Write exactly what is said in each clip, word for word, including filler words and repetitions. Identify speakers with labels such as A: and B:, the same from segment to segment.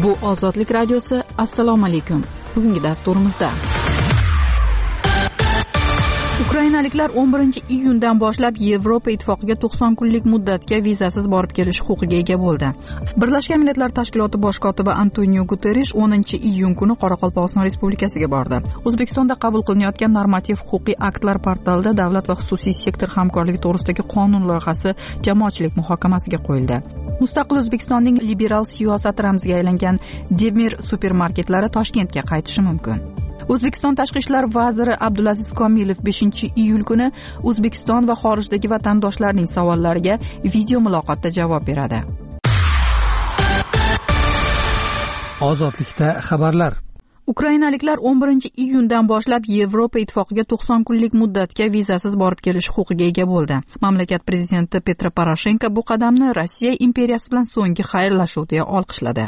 A: Bu Ozodlik radiosi. Assalomu alaykum. Bugungi dasturimizda Ukrainaliklar o'n birinchi iyundan boshlab Yevropa ittifoqiga to'qson kunlik muddatga vizasiz borib kelish huquqiga ega bo'ldi. Birlashgan Millatlar Tashkiloti bosh kotibi Antonio Guterrish o'ninchi iyun kuni Qoraqalpog'iston Respublikasiga bordi. O'zbekistonda qabul qilinayotgan normativ huquqiy aktlar portalida davlat va xususiy sektor hamkorligi to'g'risidagi qonun loyihasi jamoatchilik muhokamasiga qo'yildi. Mustaqil O'zbekistonning liberal siyosat ramziga aylangan Demir supermarketlari Toshkentga qaytishi mumkin. O'zbekiston Tashqi ishlar vaziri Abdulaziz Komilov beshinchi iyul kuni O'zbekiston va xorijdagi vatandoshlarning savollariga video muloqotda javob beradi.
B: Ozodlikda xabarlar.
A: Ukrainaliklar o'n birinchi iyundan boshlab Yevropa ittifoqiga to'qson kunlik muddatga vizasiz borib kelish huquqiga ega bo'ldi. Mamlakat prezidenti Petro Poroshenko bu qadamni Rossiya imperiyasi bilan so'nggi xayrlashuv deya olqishladi.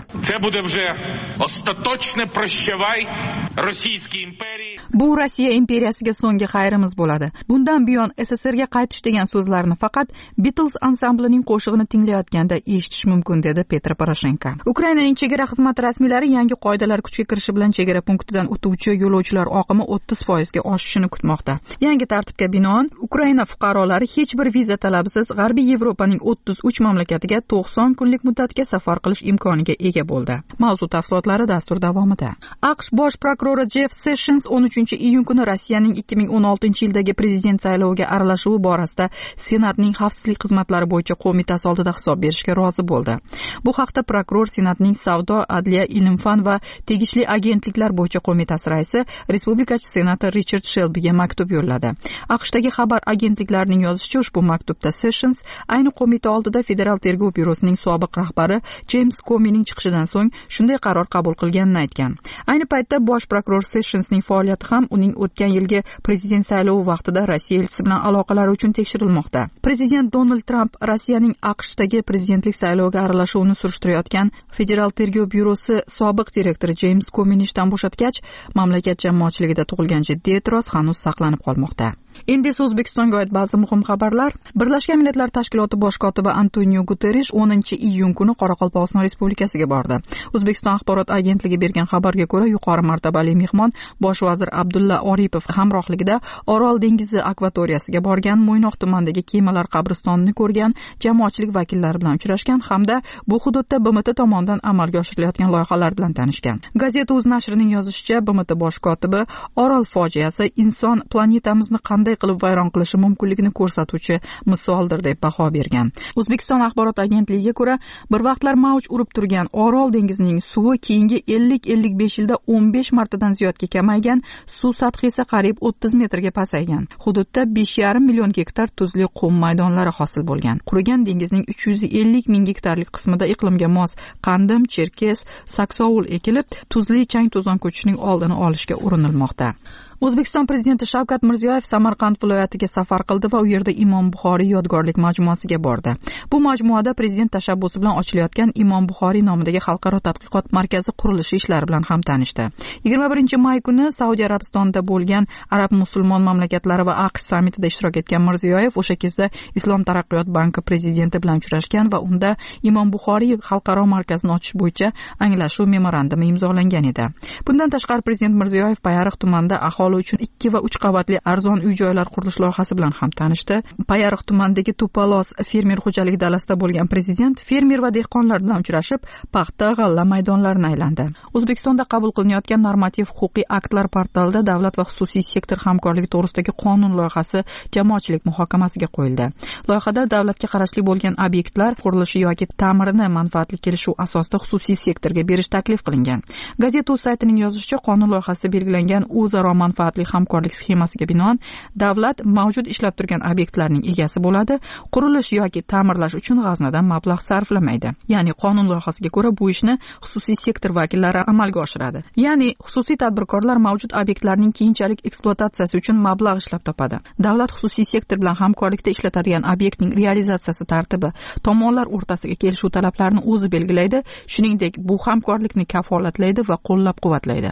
A: Bu Rossiya imperiyasiga so'nggi xayrimiz bo'ladi. Bundan buyon S S R ga qaytish degan so'zlarni faqat Beatles ansamblining qo'shig'ini tinglayotganda eshitish mumkin, dedi Petro Poroshenko. Ukrainaning chegara xizmati rasmiylari yangi qoidalar kuchga kirishi bilan chegara punktidan o'tuvchi yo'lovchilar oqimi o'ttiz foizga oshishini kutmoqda. Yangi tartibga binoan Ukraina fuqarolari hech bir viza talabisiz G'arbiy Yevropaning o'ttiz uch mamlakatiga to'qson kunlik muddatga safar qilish imkoniga ega bo'ldi. Mavzu tafsilotlari dastur davomida. AQSh bosh prokurori Jeff Sessions o'n uchinchi iyun kuni Rossiyaning ikki ming o'n oltinchi yildagi prezident sayloviga aralashuvi borasida Senatning xavfsizlik xizmatlari bo'yicha qo'mitasi oldida hisob berishga rozi bo'ldi. Bu haqda prokuror Senatning savdo, adliya, ilm-fan va tegishli agentliklar bo'yicha qo'mitasi raisi respublikachi senator Richard Shelbyga maktub yo'lladi. AQShdagi xabar agentliklarining yozishicha, ushbu maktubda Sessions ayni qo'mita oldida Federal tergov byurosining sobiq rahbari James Comey'ning chiqishidan so'ng shunday qaror qabul qilganini aytgan. Ayni paytda bosh prokuror Sessionsning faoliyati ham uning o'tgan yilgi prezident saylovi vaqtida Rossiya elchisi bilan aloqalari uchun tekshirilmoqda. Prezident Donald Trump Rossiyaning AQShdagi prezidentlik sayloviga aralashuvini surishtirayotgan Federal tergov byurosi sobiq direktori James Comey'ni ishdan bo'shatgach, mamlakat jamoatchiligida tug'ilgan jiddiy e'tiroz hanuz saqlanib qolmoqda. Endi esa O'zbekistonga oid ba'zi muhim xabarlar. Birlashgan Millatlar Tashkiloti bosh kotibi Antonio Guterrish o'ninchi iyun kuni Qoraqalpog'iston Respublikasiga bordi. O'zbekiston axborot agentligi bergan xabarga ko'ra, yuqori martabali mehmon bosh vazir Abdulla Oripov hamrohligida Orol dengizi akvatoriyasiga borgan, Mo'ynoq tumanidagi kemalar qabristonini ko'rgan, jamoatchilik vakillari bilan uchrashgan hamda bu hududda B M T tomonidan amalga oshirilayotgan loyihalar bilan tanishgan. Gazeta.uz nashrining yozishicha, B M T bosh kotibi Orol fojiasi inson planetamizni qanday qilib vayron qilishi mumkinligini ko'rsatuvchi misoldir deb baho bergan. O'zbekiston axborot agentligiga ko'ra, bir vaqtlar mavj urib turgan Orol dengizining suvi keyingi ellik ellik besh yilda o'n besh martadan ziyodga kamaygan, suv sathi esa qariyb o'ttiz metrga pasaygan. Hududda besh yarim million gektar tuzli qum maydonlari hosil bo'lgan. Qurigan dengizning uch yuz ellik ming gektarlik qismida iqlimga mos qandim, cherkes, saksovul ekilib, tuzli chang-to'zon ko'chishining oldini olishga urinilmoqda. O'zbekiston prezidenti Shavkat Mirziyoyev Samarqand viloyatiga safar qildi va u yerda Imom Buxoriy yodgorlik majmuasiga bordi. Bu majmuada prezident tashabbusi bilan ochilayotgan Imom Buxoriy nomidagi xalqaro tadqiqot markazi qurilishi ishlari bilan ham tanishdi. yigirma birinchi may kuni Saudiya Arabistonida bo'lgan Arab musulmon mamlakatlari va AQSh sammitida ishtirok etgan Mirziyoyev o'sha kezda Islom taraqqiyot banki prezidenti bilan uchrashgan va unda Imom Buxoriy xalqaro markazini ochish bo'yicha anglashuv memorandumi imzolangan edi. Bundan tashqari prezident Mirziyoyev Payariq tumanida aholi uchun ikki va uch qavatli arzon uy-joylar qurilish loyihasi bilan ham tanishdi. Payariq tumanidagi Tupalos fermer xo'jaligi dalasida bo'lgan prezident fermer va dehqonlar bilan uchrashib, paxta, g'alla maydonlarini aylandi. O'zbekistonda qabul qilinayotgan normativ huquqiy aktlar portalida davlat va xususiy sektor hamkorligi to'g'risidagi qonun loyihasi jamoatchilik muhokamasiga qo'yildi. Loyihada davlatga qarashli bo'lgan obyektlar qurilishi yoki ta'mirini manfaatli kelishuv asosida xususiy sektorga berish taklif qilingan. Gazeta.uz saytining yozishicha, qonun loyihasida belgilangan o'zaro manfaatli hamkorlik sxemasiga binoan davlat mavjud ishlab turgan obyektlarning egasi bo'ladi, qurilish yoki ta'mirlash uchun g'aznadan mablag' sarflamaydi. Ya'ni qonun loyihasiga ko'ra bu ishni xususiy sektor vakillari amalga oshiradi. Ya'ni xususiy tadbirkorlar mavjud obyektlarning keyinchalik ekspluatatsiyasi uchun mablag' ishlab topadi. Davlat xususiy sektor bilan hamkorlikda ishlatadigan obyektning realizatsiyasi tartibi tomonlar o'rtasidagi kelishuv talablarini o'zi belgilaydi, shuningdek bu hamkorlikni kafolatlaydi va qo'llab-quvvatlaydi.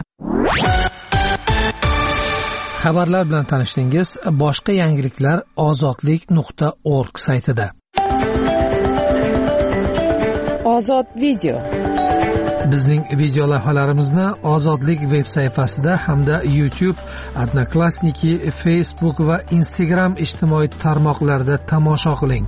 B: Xabarlar bilan tanishdingiz. Boshqa yangiliklar ozodlik nuqta org saytida.
A: Ozod video.
B: Bizning video lavhalarimizni Ozodlik veb sayfasida hamda YouTube, Odnoklassniki, Facebook va Instagram ijtimoiy tarmoqlarida tomosha qiling.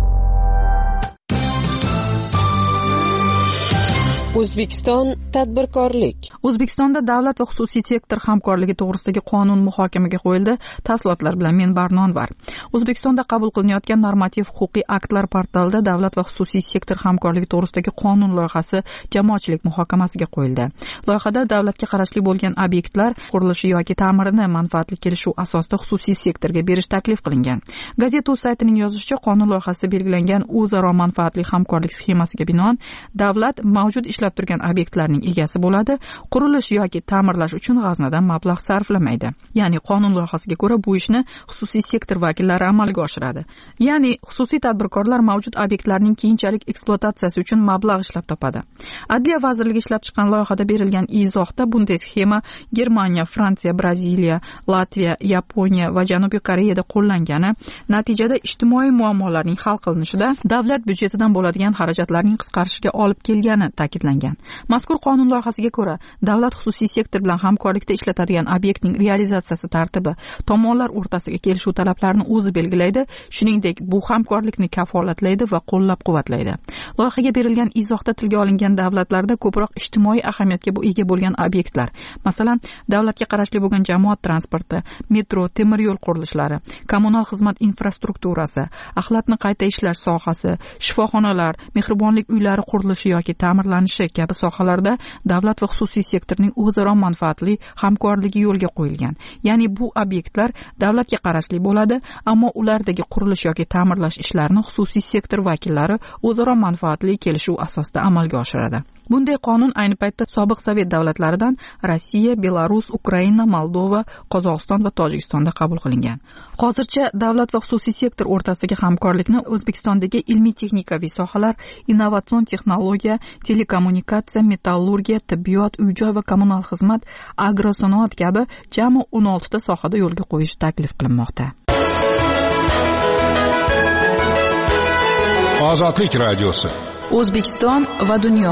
C: O'zbekiston tadbirkorlik.
A: O'zbekistonda davlat va xususiy sektor hamkorligi to'g'risidagi qonun muhokamaga qo'yildi. Tafsilotlar bilan men Barnonvar. O'zbekistonda qabul qilinayotgan normativ huquqiy aktlar portalida davlat va xususiy sektor hamkorligi to'g'risidagi qonun loyihasi jamoatchilik muhokamasiga qo'yildi. Loyihada davlatga qarashli bo'lgan obyektlar qurilishi yoki ta'mirini manfaatli kelishuv asosida xususiy sektorga berish taklif qilingan. Gazeta.uz saytining yozishicha, qonun loyihasida belgilangan o'zaro manfaatli hamkorlik sxemasiga binoan davlat mavjud ishlab turgan obyektlarning egasi bo'ladi. Qurilish yoki ta'mirlash uchun g'aznadan mablag' sarflamaydi. Ya'ni qonun loyihasiga ko'ra bu ishni xususiy sektor vakillari amalga oshiradi. Ya'ni xususiy tadbirkorlar mavjud obyektlarning keyinchalik ekspluatatsiyasi uchun mablag' ishlab topadi. Adliya vazirligi ishlab chiqqan loyihada berilgan izohda bunday sxema Germaniya, Fransiya, Braziliya, Latviya, Yaponiya va Janubiy Koreyada qo'llangani, natijada ijtimoiy muammolarning hal qilinishida davlat byudjetidan bo'ladigan xarajatlarning qisqarishiga olib kelgani ta'kidlangan. Mazkur qonun loyihasiga ko'ra, davlat xususiy sektor bilan hamkorlikda ishlatadigan obyektning realizatsiyasi tartibi tomonlar o'rtasidagi kelishuv talablarini o'zi belgilaydi, shuningdek bu hamkorlikni kafolatlaydi va qo'llab-quvvatlaydi. Loyihaga berilgan izohda tilga olingan davlatlarda ko'proq ijtimoiy ahamiyatga ega bo'lgan obyektlar, masalan, davlatga qarashli bo'lgan jamoat transporti, metro, temir yo'l qurilishlari, kommunal xizmat infrastrukturasi, axlatni qayta ishlash sohasi, shifoxonalar, mehribonlik uylari qurilishi yoki ta'mirlanishi kabi sohalarda davlat va xususiy sektorning o'zaro manfaatli hamkorligi yo'lga qo'yilgan. Ya'ni bu obyektlar davlatga qarashli bo'ladi, ammo ulardagi qurilish yoki ta'mirlash ishlarini xususiy sektor vakillari o'zaro manfaatli kelishuv asosida amalga oshiradi. Bunday qonun ayni paytda sobiq Sovet davlatlaridan Rossiya, Belarus, Ukraina, Moldova, Qozog'iston va Tojikistonda qabul qilingan. Hozircha davlat va xususiy sektor o'rtasidagi hamkorlikni O'zbekistondagi ilmiy-texnikaviy sohalar, innovatsion texnologiya, telekommunikatsiya, metallurgiya, tibbiyot, uy-joy va kommunal xizmat, agrosanoat kabi jami o'n olti ta sohada yo'lga qo'yish taklif qilinmoqda.
D: Ozodlik radiosi.
A: O'zbekiston va dunyo.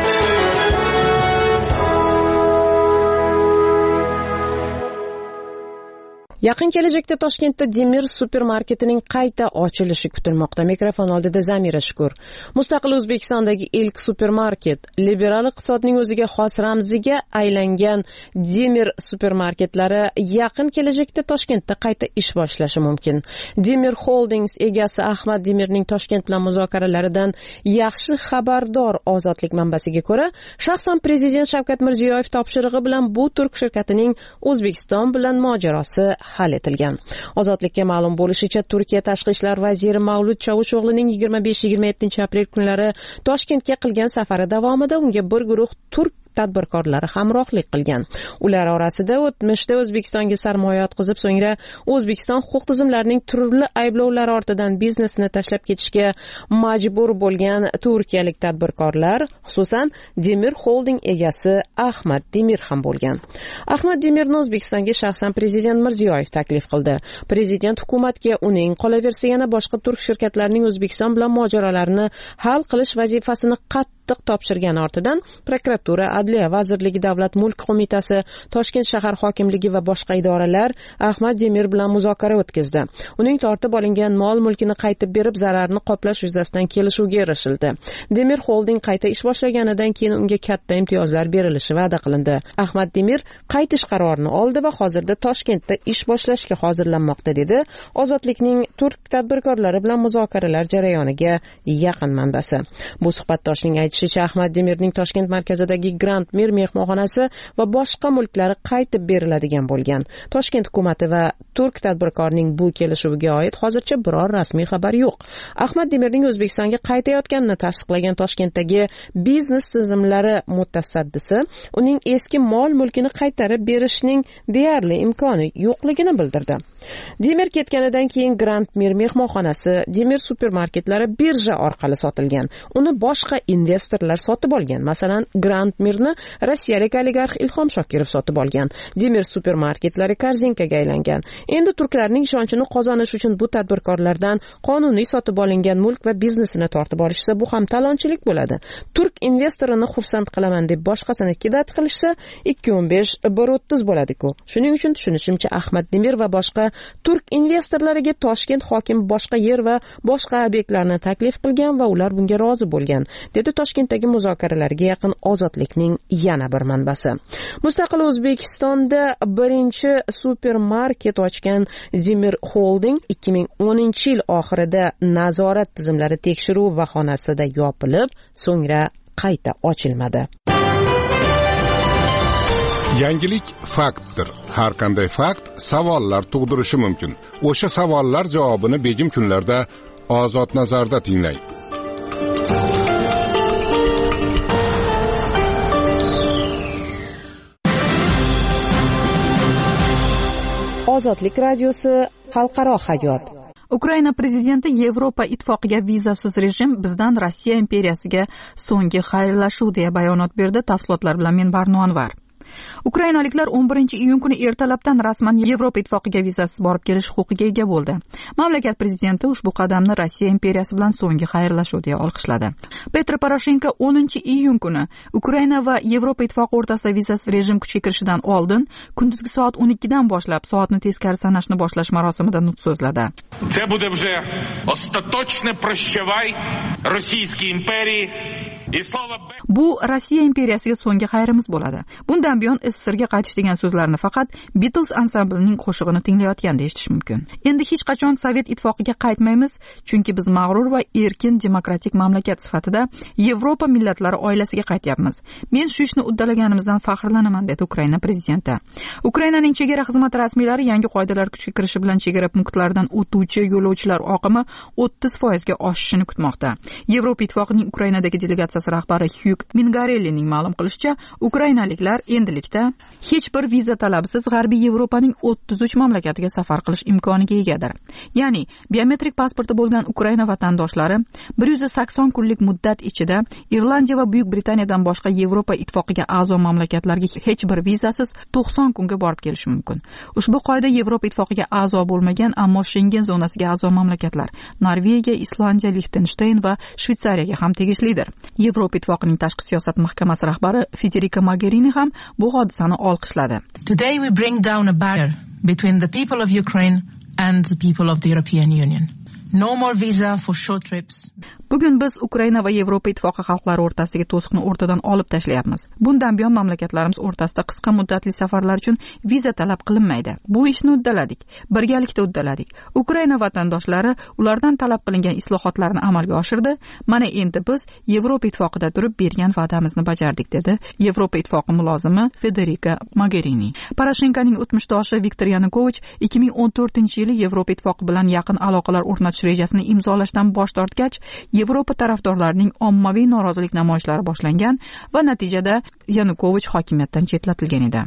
C: Yaqin kelajakda Toshkentda Demir supermarketining qayta ochilishi kutilmoqda. Mikrofon oldida Zamira Shukur. Mustaqil O'zbekistondagi ilk supermarket, liberal iqtisodning o'ziga xos ramziga aylangan Demir supermarketlari yaqin kelajakda Toshkentda qayta ish boshlashi mumkin. Demir Holdings egasi Ahmad Demirning Toshkent bilan muzokaralaridan yaxshi xabardor Ozodlik manbasiga ko'ra, shaxsan prezident Shavkat Mirziyoyev topshirig'i bilan bu turk shirkatining O'zbekiston bilan mojarosi hal etilgan. Ozodlikka ma'lum bo'lishicha, Turkiya tashqi ishlar vaziri Mavlud Chavusho'g'lining yigirma besh yigirma yettinchi aprel kunlari Toshkentga qilgan safari davomida unga bir guruh turk tadbirkorlari hamrohlik qilgan. Ular orasida o'tmishda O'zbekistonga sarmoya yotqizib, so'ngra O'zbekiston huquq tizimlarining turli ayblovlari ortidan biznesini tashlab ketishga majbur bo'lgan turkiyalik tadbirkorlar, xususan Demir Holding egasi Ahmad Demir ham bo'lgan. Ahmad Demirni O'zbekistonga shaxsan prezident Mirziyoyev taklif qildi. Prezident hukumatga uning qolaversa yana boshqa turk shirkatlarining O'zbekiston bilan mojarolarini hal qilish vazifasini qattiq topshirgan ortidan prokuratura, Adliya vazirligi, Davlat mulk qo'mitasi, Toshkent shahar hokimligi va boshqa idoralar Ahmad Demir bilan muzokara o'tkazdi. Uning tortib olingan mol-mulkini qaytib berib, zararni qoplash yuzasidan kelishuvga erishildi. Demir Holding qayta ish boshlaganidan keyin unga katta imtiyozlar berilishi va'da qilindi. Ahmad Demir qaytish qarorini oldi va hozirda Toshkentda ish boshlashga hozirlanmoqda, dedi Ozodlikning turk tadbirkorlari bilan muzokaralar jarayoniga yaqin manbasi. Bu suhbatdoshning aytishicha, Ahmad Demirning Toshkent markazidagi Grand Mir mehmonxonasi va boshqa mulklari qaytib beriladigan bo'lgan. Toshkent hukumatı va turk tadbirkorning bu kelishuviga oid hozircha biror rasmiy xabar yo'q. Ahmad Demirning O'zbekistonga qaytayotganini tasdiqlagan Toshkentdagi biznes tizimlari mutasaddisi uning eski mol-mulkini qaytarib berishning deyarli imkoni yo'qligini bildirdi. Demir ketganidan keyin Grand Mir mehmonxonasi, Demir supermarketlari birja orqali sotilgan. Uni boshqa investorlar sotib olgan. Masalan, Grand Mirni rossiyalik oligarx Ilhom Shokirov sotib olgan. Demir supermarketlari korzinkaga aylangan. Endi turklarning ishonchini qozonish uchun bu tadbirkorlardan qonuniy sotib olingan mulk va biznesini tortib olishsa, bu ham talonchilik bo'ladi. Turk investorini xursand qilaman deb boshqasini kidat qilishsa, ikki o'n besh bir o'ttiz bo'ladi-ku. Shuning uchun tushunishimcha Ahmad Demir va boshqa turk investorlariga Toshkent hokimi boshqa yer va boshqa obyektlarni taklif qilgan va ular bunga rozi bo'lgan, dedi Toshkentdagi muzokaralarga yaqin Ozodlikning yana bir manbasi. Mustaqil O'zbekistonda birinchi supermarket ochgan Demir Holding ikki ming o'ninchi yil oxirida nazorat tizimlari tekshiruv bahonasida yopilib, so'ngra qayta ochilmadi.
D: Yangilik faktdir. Har qanday fakt savollar tug'dirishi mumkin. O'sha savollar javobini begim kunlarda Ozod nazarda tinglang.
C: Ozodlik radiosi, xalqaro hayot.
A: Ukraina prezidenti Yevropa ittifoqiga vizasiz rejim bizdan Rossiya imperiyasiga so'nggi xayrlashuv deya bayonot berdi. Tafsilotlar bilan men Barno Anvar. Ukrainaliklar o'n birinchi iyun kuni ertalabdan rasman Yevropa ittifoqiga vizasiz borib kelish huquqiga ega bo'ldi. Mamlakat prezidenti ushbu qadamni Rossiya imperiyasi bilan so'nggi xayrlashuv deya olqishladi. Petro Poroshenko o'ninchi iyun kuni Ukraina va Yevropa ittifoqi o'rtasida vizasiz rejim kuchga kirishidan oldin kunduzgi soat o'n ikkidan boshlab soatni teskari sanashni boshlash marosimida nutq so'zladi.
E: Це буде вже остаточне прощавай Російській імперії.
A: Bu Rossiya imperiyasiga so'nggi xayrimiz bo'ladi. Bundan buyon S S R ga qaytish degan so'zlarni faqat Beatles ansamblining qo'shig'ini tinglayotganda eshitish mumkin. Endi hech qachon Sovet ittifoqiga qaytmaymiz, chunki biz mag'rur va erkin demokratik mamlakat sifatida Yevropa millatlari oilasiga qaytyapmiz. Men shu ishni uddalaganimizdan faxrlanaman, dedi Ukraina prezidenti. Ukrainaning chegara xizmati rasmiylari yangi qoidalar kuchga kirishi bilan chegara punktlaridan o'tuvchi yo'lovchilar oqimi o'ttiz foizga oshishini kutmoqda. Yevropa ittifoqining Ukrainadagi delegatsiyasi rahbari Hyuk Mingarellining ma'lum qilishicha, ukrainaliklar endilikda hech bir viza talabisiz G'arbiy Yevropaning o'ttiz uch mamlakatiga safar qilish imkoniga egadir. Ya'ni, biometrik pasporti bo'lgan Ukraina vatandoshlari bir yuz sakson kunlik muddat ichida Irlandiya va Buyuk Britaniyadan boshqa Yevropa ittifoqiga a'zo mamlakatlarga hech bir vizasiz to'qson kunga borib kelishi mumkin. Ushbu qoida Yevropa ittifoqiga a'zo bo'lmagan, ammo Schengen zonasiga a'zo mamlakatlar Norvegiya, Islandiya, Liechtenstein va Shveysariyaga ham tegishlidir. Yevropa ittifoqining tashqi siyosat mahkamasi rahbari Federica Mogherini ham bu hodisani olqishladi.
F: Today we bring down a barrier between the people of Ukraine and the people of the European Union. No more visa for short trips.
A: Bugun biz Ukraina va Yevropa ittifoqi xalqlari o'rtasidagi to'siqni o'rtadan olib tashlayapmiz. Bundan buyon mamlakatlarimiz o'rtasida qisqa muddatli safarlar uchun viza talab qilinmaydi. Bu ishni uddaladik, birgalikda uddaladik. Ukraina vatandoshlari ulardan talab qilingan islohotlarni amalga oshirdi. Mana endi biz Yevropa ittifoqida turib bergan va'damizni bajardik, dedi Yevropa ittifoqi mulozimi Federica Mogherini. Poroshenkoning o'tmishdoshi Viktor Yanukovich ikki ming o'n to'rtinchi yili Yevropa ittifoqi bilan yaqin aloqalar o'rnatish rejasini imzolashdan bosh tortgach, Yevropa tarafdorlarining ommaviy norozilik namoyishlari boshlangan va natijada Yanukovich hokimiyatdan chetlatilgan edi.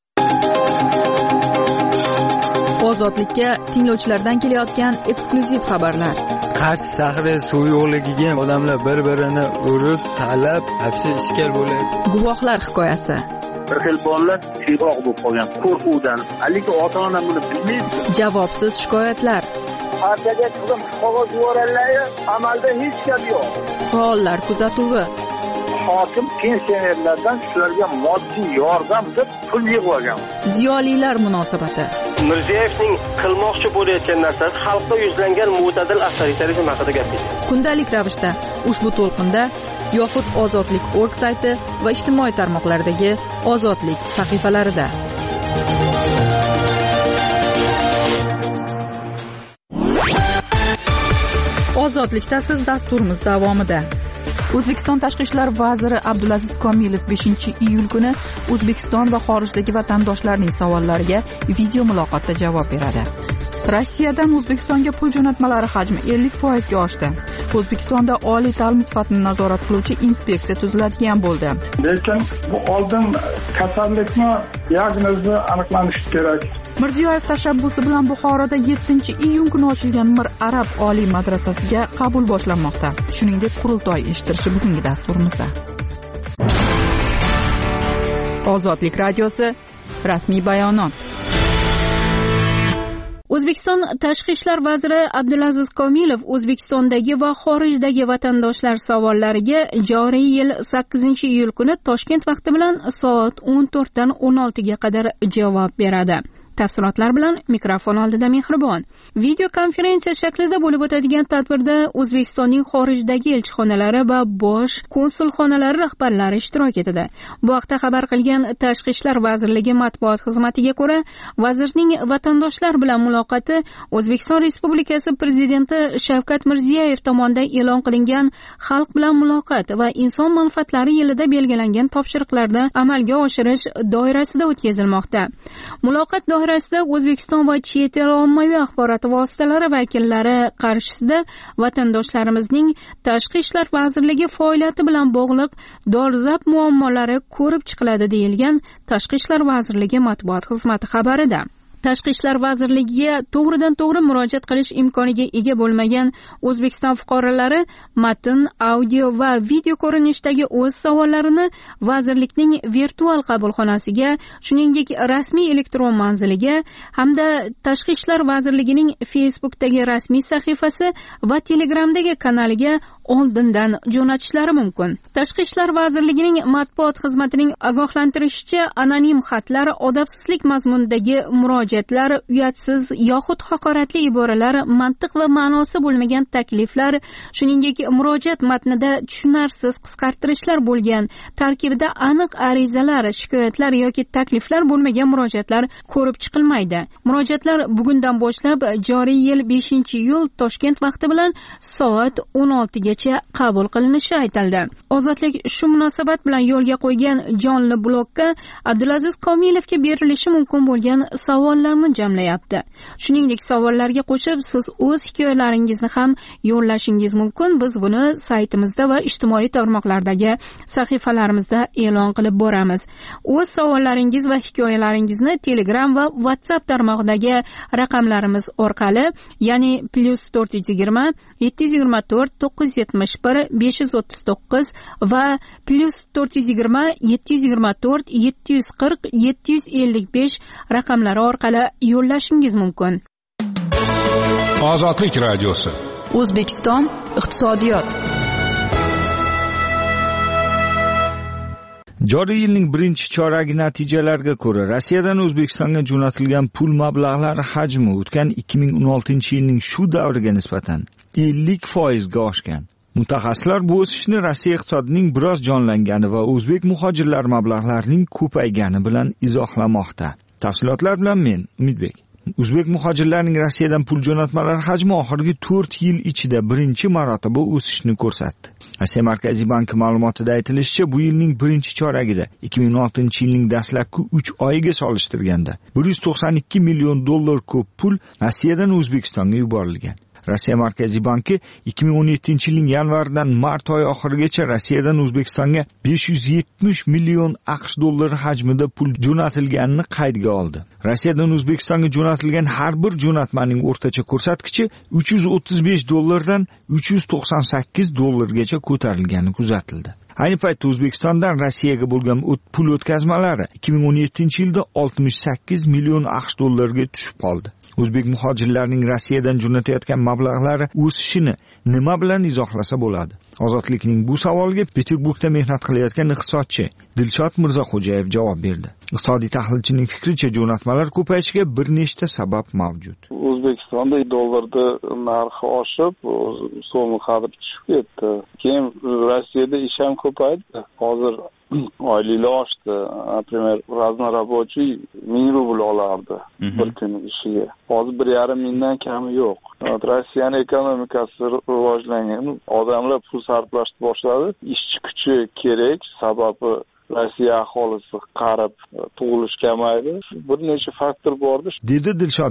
A: Ozodlikka tinglovchilardan kelayotgan eksklyuziv xabarlar.
G: Qarshi shahri suv yo'qligiga odamlar bir-birini urib, talab, hapsi ishkal bo'ladi.
A: Guvohlar hikoyasi.
H: Bir xil bolalar siyroq bo'lib qolgan qo'rquvdan, haligi ota-ona buni bilmaydi.
A: Javobsiz shikoyatlar.
H: Partiyaga qizim qog'oz yuborganlar, amalda hech gap yo'q.
A: Faollar kuzatuvi.
H: Hokim pensionerlardan shularga moddiy yordam deb pul yig'ib olgan.
A: Ziyolilar munosabati.
I: Mirziyevning qilmoqchi bo'layotgan narsasi xalqqa yuzlangan mo'tadil avtoritarizm haqida gapirdi.
A: Kundalik ravishda ushbu to'lqinda yoxud ozodlik точка org sayti va ijtimoiy tarmoqlardagi Ozodlik sahifalarida. Ozodlikda siz dasturimiz davomida. O'zbekiston tashqi ishlar vaziri Abdulaziz Komilov beshinchi iyul kuni O'zbekiston va xorijdagi vatandoshlarning savollariga video muloqotda javob beradi. Rossiyadan O'zbekistonga pul jo'natmalari hajmi ellik foizga oshdi. O'zbekistonda oliy ta'lim sifatini nazorat qiluvchi inspeksiya tuziladigan bo'ldi.
H: Lekin bu oldin kasallikni diagnozi aniqlanishi kerak.
A: Mirziyoyev tashabbusi bilan Buxoroda yettinchi iyun kuni ochilgan Mir Arab oliy madrasasiga qabul boshlanmoqda. Shuningdek, qurultoy eshittirishi bugungi dasturimizda. Ozodlik radiosi rasmiy bayonot.
J: O'zbekiston Tashqi ishlar vaziri Abdulaziz Komilov O'zbekistondagi va xorijdagi vatandoshlar savollariga joriy yil sakkizinchi iyul kuni Toshkent vaqti bilan soat o'n to'rt dan o'n olti ga qadar javob beradi. Tafsilotlar bilan mikrofon oldida Mehribon. Video konferensiya shaklida bo'lib o'tadigan tadbirda O'zbekistonning xorijdagi elchixonalari va bosh konsulxonalari rahbarlari ishtirok etadi. Bu haqda xabar qilgan Tashqi ishlar vazirligi matbuot xizmatiga ko'ra, vazirning vatandoshlar bilan muloqoti O'zbekiston Respublikasi prezidenti Shavkat Mirziyoyev tomonidan e'lon qilingan xalq bilan muloqot va inson manfaatlari yilida belgilangan topshiriqlarni amalga oshirish doirasida o'tkazilmoqda. Muloqot doirasida O'zbekiston va chet el ommaviy axborot vositalari vakillari qarshisida vatandoshlarimizning Tashqi ishlar vazirligi faoliyati bilan bog'liq dolzarb muammolari ko'rib chiqiladi deyilgan Tashqi ishlar vazirligi matbuot xizmati xabarida. Tashqi ishlar vazirligiga to'g'ridan to'g'ri murojaat qilish imkoniga ega bo'lmagan O'zbekiston fuqarolari matn, audio va video ko'rinishdagi o'z savollarini vazirlikning virtual qabulxonasiga, shuningdek rasmiy elektron manziliga hamda Tashqi ishlar vazirligining Facebookdagi rasmiy sahifasi va Telegramdagi kanaliga oldindan jo'natishlari mumkin. Tashqi ishlar vazirligining matbuot xizmatining ogohlantirishicha, anonim xatlar, odobsizlik mazmunidagi murojaatlar, uyatsiz yoxud haqoratli iboralar, mantiq va ma'nosi bo'lmagan takliflar, shuningdek murojaat matnida tushunarsiz qisqartirishlar bo'lgan, tarkibida aniq arizalar, shikoyatlar yoki takliflar bo'lmagan murojaatlar ko'rib chiqilmaydi. Murojaatlar bugundan boshlab joriy yil beshinchi iyul Toshkent vaqti bilan soat o'n olti gacha qabul qilinishi aytildi. Ozodlik shu munosabat bilan yo'lga qo'ygan jonli blokka Abdulaziz Komilovga berilishi mumkin bo'lgan savollarni jamlayapti. Shuningdek, savollarga qo'shib siz o'z hikoyalaringizni ham yo'llashingiz mumkin. Biz buni saytimizda va ijtimoiy tarmoqlardagi sahifalarimizda e'lon qilib boramiz. O'z savollaringiz va hikoyalaringizni Telegram va WhatsApp tarmog'idagi raqamlarimiz orqali, ya'ni plus to'rt yuz yigirma yetti yuz yigirma to'rt to'qqiz yuz yetmish bir besh yuz o'ttiz to'qqiz va plus to'rt yuz yigirma yetti yuz yigirma to'rt yetti yuz qirq yetti yuz ellik besh raqamlari orqali yo'llashingiz mumkin.
D: Ozodlik radiosi.
A: O'zbekiston iqtisodiyot.
K: Joriy yilning birinchi choragi natijalariga ko'ra, Rossiyadan O'zbekistonga jo'natilgan pul mablag'lari hajmi o'tgan ikki ming o'n oltinchi yilning shu davriga nisbatan ellik foizga oshgan. Mutaxassislar bu o'sishni Rossiya iqtisodining biroz jonlangani va o'zbek muhojirlar mablag'larining ko'paygani bilan izohlamoqda. Tafsilotlar bilan men Umidbek. O'zbek muhojirlarining Rossiyadan pul jo'natmalari hajmi oxirgi to'rt yil ichida birinchi marotaba o'sishni ko'rsatdi. Rossiya Markaziy banki ma'lumotida aytilishicha, bu yilning birinchi choragida ikki ming o'n oltinchi yilning dastlabki uch oyiga solishtirganda bir yuz to'qson ikki million dollar ko'p pul Rossiyadan O'zbekistonga yuborilgan. Rossiya Markaziy banki ikki ming o'n yettinchi yilning yanvardan mart oyi oxirigacha Rossiyadan O'zbekistonga besh yuz yetmish million AQSh dollari hajmida pul jo'natilganini qaydga oldi. Rossiyadan O'zbekistonga jo'natilgan har bir jo'natmaning o'rtacha ko'rsatkichi uch yuz o'ttiz besh dollardan uch yuz to'qson sakkiz dollargacha ko'tarilgani kuzatildi. Ayni paytda O'zbekistondan Rossiyaga bo'lgan pul o'tkazmalari ikki ming o'n yettinchi yilda oltmish sakkiz million AQSh dollariga tushib qoldi. O'zbek muhojirlarining Rossiyadan jo'natayotgan mablag'lari o'sishini nima bilan izohlasa bo'ladi? Ozodlikning bu savoliga Peterburgda mehnat qilayotgan iqtisodchi Dilshod Mirzaxo'jayev javob berdi. Iqtisodiy tahlilchining fikricha, jo'natmalar ko'payishiga bir nechta sabab mavjud.
H: O'zbekistonda dollarda narxi oshib, so'm qadri tushib ketdi. Keyin Rossiyada ish ham ko'paydi. Hozir oyliklar oshdi. Например, raznorobochiy ming rubl olardi bir kun ishiga. Hozir bir yarim mingdan kami yo'q. Rossiyaning ekonomikasi rivojlangan, odamlar pul sarflashni boshladi. Ishchi kuchi kerak, sababi Rossiya aholisi qarib, tug'ilish kamaydi. Bir necha faktor bordir,
K: dedi Dilshodbek.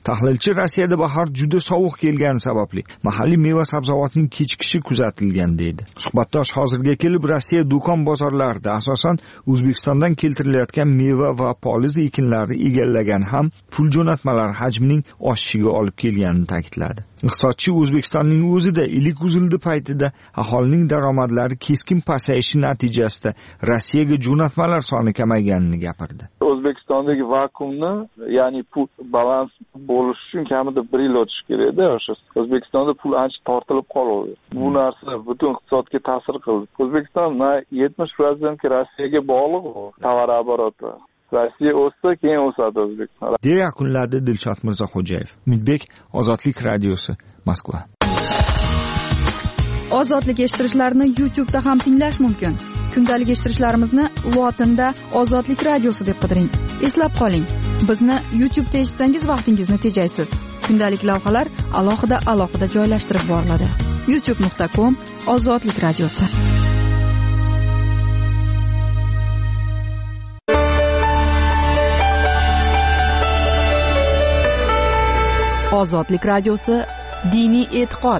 K: Tahlilchi Rossiyada bahor juda sovuq kelgani sababli mahalliy meva sabzavotning kechikishi kuzatilgan deydi. Suhbatdosh hozirga kelib Rossiya do'kon bozorlarida asosan O'zbekistondan keltirilayotgan meva va poliz ekinlari egallagan ham pul jo'natmalari hajmining oshishiga olib kelganini ta'kidladi. Iqtisodchi O'zbekistonning o'zida ilik uzildi paytida aholining daromadlari keskin pasayishi natijasida Rossiyaga jo'natmalar soni kamayganini gapirdi.
H: O'zbekistondagi vakuumni, ya'ni pul balans bo'lish uchun kamida bir yil o'tish kerak-da. O'sha O'zbekistonda pul ancha tortilib qoldi. Bu narsa butun iqtisodga ta'sir qildi. O'zbekiston yetmish foiz Rossiyaga bog'liq tovar oboroti. Rossiya o'ssa, keyin o'sadi O'zbekiston.
K: deya yakunladi Dilshod Mirzaxo'jayev. Umidbek, Ozodlik radiosi, Moskva.
A: Ozodlik eshittirishlarni YouTube'da ham tinglash mumkin. Kundalik eshittirishlarimizni lotinda Ozodlik radiosi deb qidiring. Eslab qoling, bizni YouTube'da eshitsangiz vaqtingizni tejaysiz. Kundalik lavhalar alohida alohida joylashtirib boriladi. youtube nuqta com Ozodlik radiosi. Ozodlik radiosi diniy e'tiqod.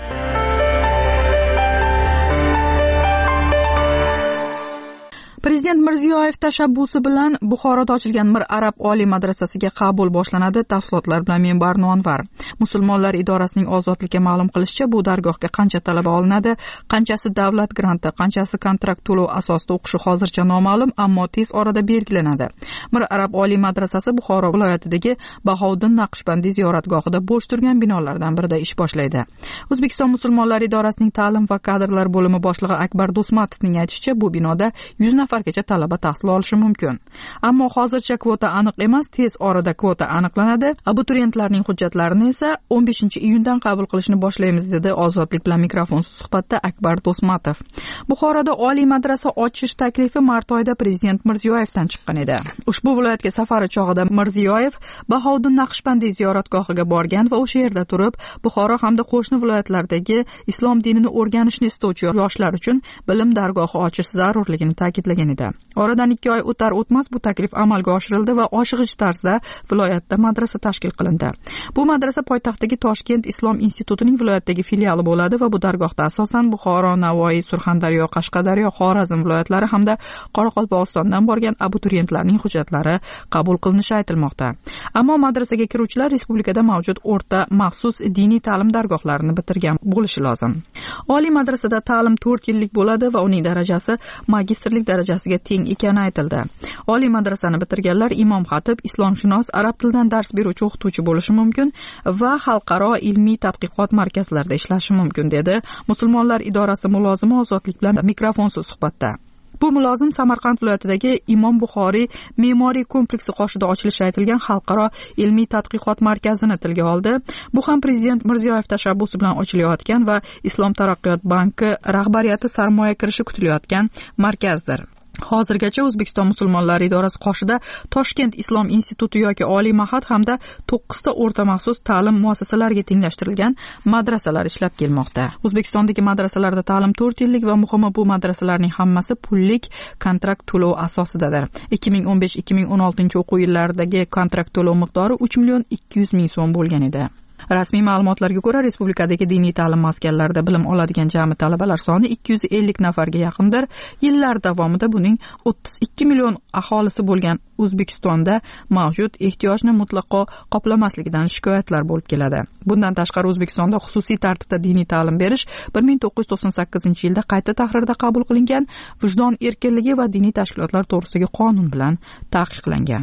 A: Prezident Mirziyoyev tashabbusi bilan Buxoroda ochilgan Mir Arab oliy madrasasiga qabul boshlanadi. Tafsilotlar bilan men Barno Anvar. Musulmonlar idorasining ozodlikka ma'lum qilishicha, bu dargohga qancha talaba olinadi, qanchasi davlat granti, qanchasi kontrakt to'lov asosida o'qishi hozircha noma'lum, ammo tez orada belgilanadi. Mir Arab oliy madrasasi Buxoro viloyatidagi Bahovuddin Naqshbandiy ziyoratgohida bo'sh turgan binolardan birida ish boshlaydi. O'zbekiston musulmonlar idorasining ta'lim va kadrlar bo'limi boshlig'i Akbar Do'smatovning aytishicha, bu binoda yuz nafargacha talaba tahsil olishi mumkin. Ammo hozircha kvota aniq emas, tez orada kvota aniqlanadi. Abituriyentlarning hujjatlarini esa o'n beshinchi iyundan qabul qilishni boshlaymiz dedi Ozodlik bilan mikrofonsiz suhbatda Akbar Do'smatov. Buxoroda oliy madrasa ochish taklifi mart oyida prezident Mirziyoyevdan chiqqan edi. Ushbu viloyatga safari chog'ida Mirziyoyev Bahovuddin Naqshbandiy ziyoratgohiga borgan va o'sha yerda turib Buxoro hamda qo'shni viloyatlardagi islom dinini o'rganishni istovchi yoshlar uchun bilim dargohi ochish zarurligini ta'kidlagan edi. Oradan ikki oy o'tar o'tmas bu taklif amalga oshirildi va oshig'ich tarzda viloyatda madrasa tashkil qilindi. Bu madrasa poytaxtdagi Toshkent Islom institutining viloyatdagi filiali bo'ladi va bu dargohda asosan Buxoro, Navoiy, Surxondaryo, Qashqadaryo, Xorazm viloyatlari hamda Qoraqalpog'istondan borgan abituriyentlarning hujjatlari qabul qilinishi aytilmoqda. Ammo madrasaga kiruvchilar respublikada mavjud o'rta maxsus diniy ta'lim dargohlarini bitirgan bo'lishi lozim. Oliy madrasada ta'lim to'rt yillik bo'ladi va uning darajasi magistrlik darajasiga teng ekani aytildi. Oliy madrasani bitirganlar imom xatib, islomshunos, arab tilidan dars beruvchi o'qituvchi bo'lishi mumkin va xalqaro ilmiy tadqiqot markazlarida ishlashi mumkin dedi Musulmonlar idorasi mulozimi Ozodlik bilan mikrofonsiz suhbatda. Bu mulozim Samarqand viloyatidagi Imom Buxoriy me'moriy kompleksi qoshida ochilishi aytilgan xalqaro ilmiy tadqiqot markazini tilga oldi. Bu ham prezident Mirziyoyev tashabbusi bilan ochilayotgan va Islom taraqqiyot banki rahbariyati sarmoya kirishi kutilayotgan markazdir. Hozirgacha O'zbekiston musulmonlari idorasi qoshida Toshkent Islom instituti yoki oliy ma'had hamda to'qqizta o'rta maxsus ta'lim muassasalariga tenglashtirilgan madrasalar ishlab kelmoqda. O'zbekistondagi madrasalarda ta'lim to'rt yillik va muhimi bu madrasalarning hammasi pullik kontrakt to'lov asosidadir. ikki ming o'n besh ikki ming o'n oltinchi o'quv yillaridagi kontrakt to'lov miqdori uch million ikki yuz ming so'm bo'lgan edi. Rasmiy ma'lumotlarga ko'ra, respublikadagi diniy ta'lim maskanlarida bilim oladigan jami talabalar soni ikki yuz ellik nafarga yaqindir. Yillar davomida buning o'ttiz ikki million aholisi bo'lgan O'zbekistonda mavjud ehtiyojni mutlaqo qoplamasligidan shikoyatlar bo'lib keladi. Bundan tashqari O'zbekistonda xususiy tartibda diniy ta'lim berish bir ming to'qqiz yuz to'qson sakkizinchi yilda qayta tahrirda qabul qilingan Vijdon erkinligi va diniy tashkilotlar to'g'risidagi qonun bilan taqiqlangan.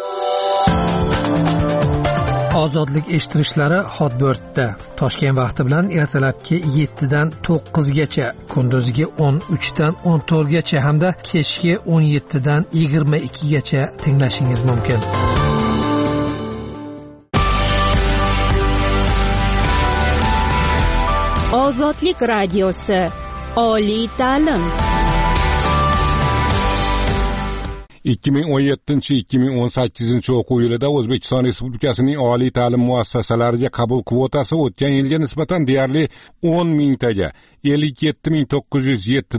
B: Ozodlik eshittirishlari Hotbirtda Toshkent vaqti bilan ertalabki yettidan to'qqizgacha, kunduziga o'n uchdan o'n to'rtgacha hamda kechki o'n yettidan yigirma ikkigacha tinglashingiz mumkin.
J: Ozodlik radiosi, oliy ta'lim.
D: ikki ming o'n yettinchi ikki ming o'n sakkizinchi o'quv yilida O'zbekiston Respublikasining oliy ta'lim muassasalariga qabul kvotasi o'tgan yilga nisbatan deyarli o'n mingtaga ellik yetti ming to'qqiz yuz yetti dan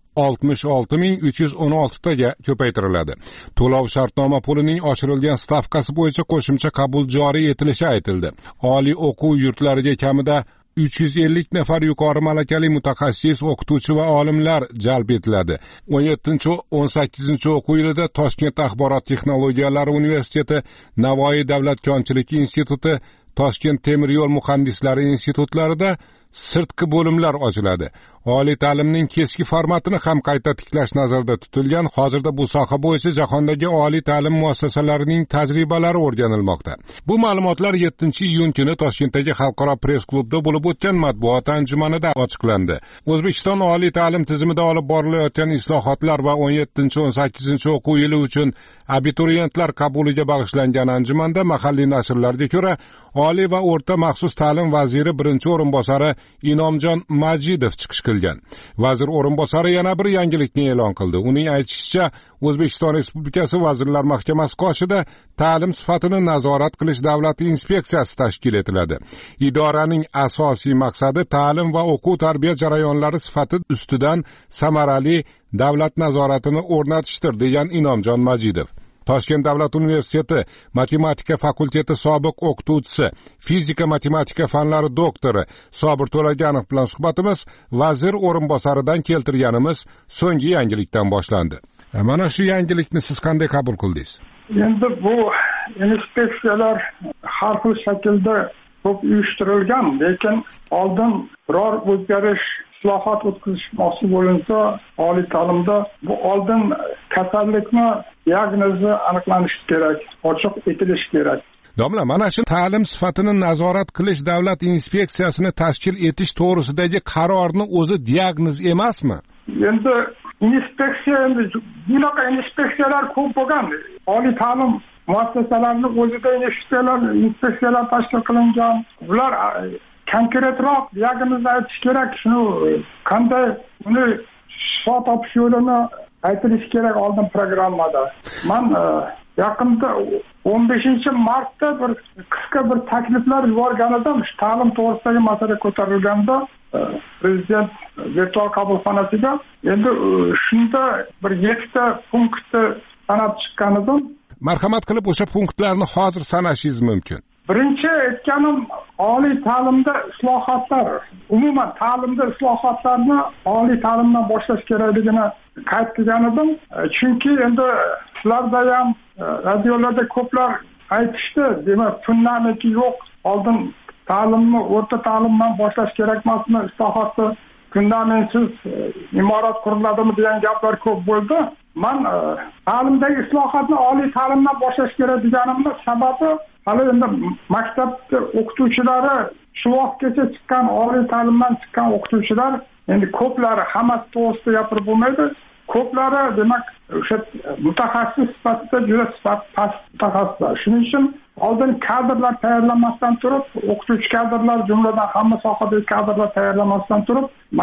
D: oltmish olti ming uch yuz o'n olti taga ko'paytiriladi. To'lov shartnoma pulining oshirilgan stavkasi bo'yicha qo'shimcha qabul joriy etilishi aytildi. Oliy o'quv yurtlariga kamida uch yuz ellik nafar yuqori malakali mutaxassis, o'qituvchi va olimlar jalb etiladi. o'n yettinchi o'n sakkizinchi o'quv yilida Toshkent axborot texnologiyalari universiteti, Navoiy davlat konchilik instituti, Toshkent temir yo'l muhandislari institutlarida sirtqi bo'limlar ochiladi. Oliy ta'limning keskin formatini ham qayta tiklash nazarda tutilgan. Hozirda bu soha bo'yicha jahondagi oliy ta'lim muassasalarining tajribalari o'rganilmoqda. Bu ma'lumotlar yettinchi iyun kuni Toshkentdagi xalqaro press klubda bo'lib o'tgan matbuot anjumanida ochiqlandi. O'zbekiston oliy ta'lim tizimida olib borilayotgan islohotlar va o'n yettinchi o'n sakkizinchi o'quv yili uchun abituriyentlar qabuliga bag'ishlangan anjumanda mahalliy nashrlarga ko'ra, Oliy va o'rta maxsus ta'lim vaziri birinchi o'rinbosari Inomjon Majidov chiqish qilgan. Vazir o'rinbosari yana bir yangilikni e'lon qildi. Uning aytishicha, O'zbekiston Respublikasi Vazirlar Mahkamasi qoshida ta'lim sifatini nazorat qilish davlat inspeksiyasi tashkil etiladi. Idoraning asosiy maqsadi ta'lim va o'quv tarbiya jarayonlari sifati ustidan samarali davlat nazoratini o'rnatishdir, degan Inomjon Majidov. Toshkent davlat universiteti matematika fakulteti sobiq o'qituvchisi, fizika matematika fanlari doktori Sobir To'laganov bilan suhbatimiz vazir o'rinbosaridan keltirganimiz so'nggi yangilikdan boshlandi. Mana shu yangilikni siz qanday qabul qildingiz?
L: Endi bu inspeksiyalar har xil shaklda ko'p uyushtirilgan, lekin oldin biror o'zgarish islohot o'tkazishmoqchi bo'linsa, oliy ta'limda bu oldin kasallikni diagnozi aniqlanishi kerak, ochiq etilishi kerak.
D: Domla, mana shu ta'lim sifatini nazorat qilish davlat inspeksiyasini tashkil etish to'g'risidagi qarorni o'zi diagnoz emasmi?
L: Endi inspeksiya, endi bunaqa inspeksiyalar ko'p bo'lgan. Oliy ta'lim muassasalarining o'zida inspeksiyalar, inspeksiyalar tashkil qilingan. Ular konkretroq diagnozni aytish kerak, shuni qanday uni shifo topish yo'lini aytilishi kerak oldin programmada. Men yaqinda o'n beshinchi martda bir qisqa bir takliflar yuborgan edim. Ta'lim to'g'risidagi masala ko'tarilganda prezident virtual qabulxonasiga. Endi shunda bir yettita punktni sanab chiqqan edim.
D: Marhamat qilib o'sha punktlarni hozir sanashingiz mumkin.
L: Birinchi aytganim, oliy ta'limda islohotlar, umuman ta'limda islohotlarni oliy ta'limdan boshlash kerakligini qayd qilgan edim. Chunki endi sizlarda ham radiolarda ko'plar aytishdi, demak, fundamenti yo'q, oldin ta'limni o'rta ta'limdan boshlash kerak emasmi, islohotni fundamentsiz imorat quriladimi degan gaplar ko'p bo'ldi. Men ta'limdagi islohotni oliy ta'limdan boshlash kerak deganimning sababi, hali endi maktabda o'qituvchilari shu vaqtgacha chiqqan oliy ta'limdan chiqqan o'qituvchilar endi ko'plari hammasi to'g'risida gapirib bo'lmaydi. Ko'plari demak o'sha mutaxassis sifatida juda past mutaxassislar. Shuning uchun oldin kadrlar tayyorlamasdan turib, o'qituvchi kadrlar jumladan hamma sohadagi kadrlar tayyorlamasdan turib,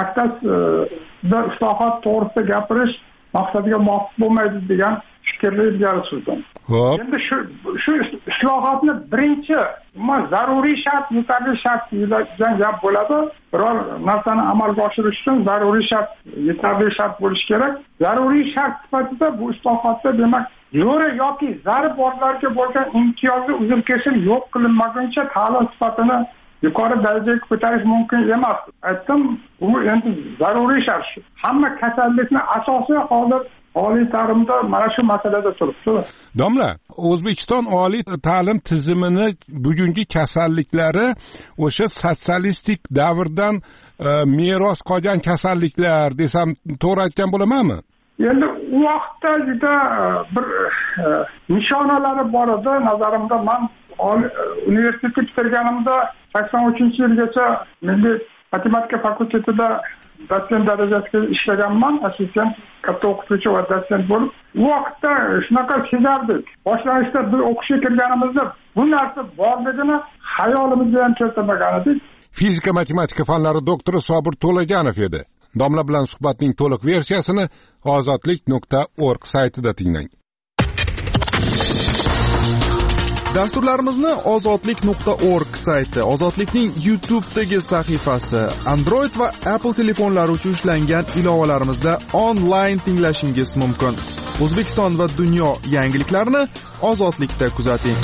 L: maktabda islohot to'g'risida gapirish maqsadiga muvofiq bo'lmaydi degan fikrni ilgari surdim. Endi shu shu islohotni birinchi zaruriy shart, yetarli shart degan gap bo'ladi. Biror narsani amalga oshirish uchun zaruriy shart, yetarli shart bo'lishi kerak. Zaruriy shart sifatida bu islohotda demak yo'ri yoki zarur borlarga bo'lgan imtiyozni uzr-kesil yo'q qilinmaguncha ta'lim sifatini yuqori darajaga ko'tarish mumkin emas. Aytdim, bu endi zaruriy shart. Hamma kasallikni asosiy holat oliy ta'limda mana shu masalada turibdi.
D: Domla, O'zbekiston oliy ta'lim tizimini bugungi kasalliklari o'sha sotsialistik davrdan e, meros qolgan kasalliklar desam to'g'ri aytgan bo'lamanmi?
L: Endi u vaqtda juda bir e, nishonalari bor edi nazarimda. Men universitetni bitirganimda sakson uchinchi yilgacha Milliy matematika fakultetida dotsent darajasiga ishlaganman, assistent, katta o'qituvchi va dotsent bo'lib. U vaqtda shunaqa sezardik. Boshlanishda biz o'qishga kirganimizda bu narsa borligini xayolimizga ham keltirmagan edik.
D: Fizika matematika fanlari doktori Sobir To'laganov edi. Domla bilan suhbatning to'liq versiyasini ozodlik nuqta org saytida tinglang.
M: Dasturlarimizni ozodlik nuqta org sayti, Ozodlikning YouTube'dagi sahifasi, Android va Apple telefonlari uchun ishlangan ilovalarimizda onlayn tinglashingiz mumkin. O'zbekiston va dunyo yangiliklarini Ozodlikda kuzating.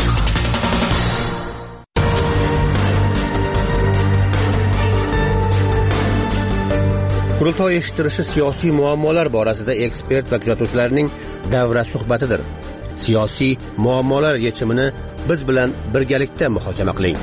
N: Qurultoy uyushtirishi siyosiy muammolar borasida ekspert va kuzatuvchilarning davra suhbatidir. Siyosiy muammolar yechimini biz bilan birgalikda muhokama qiling.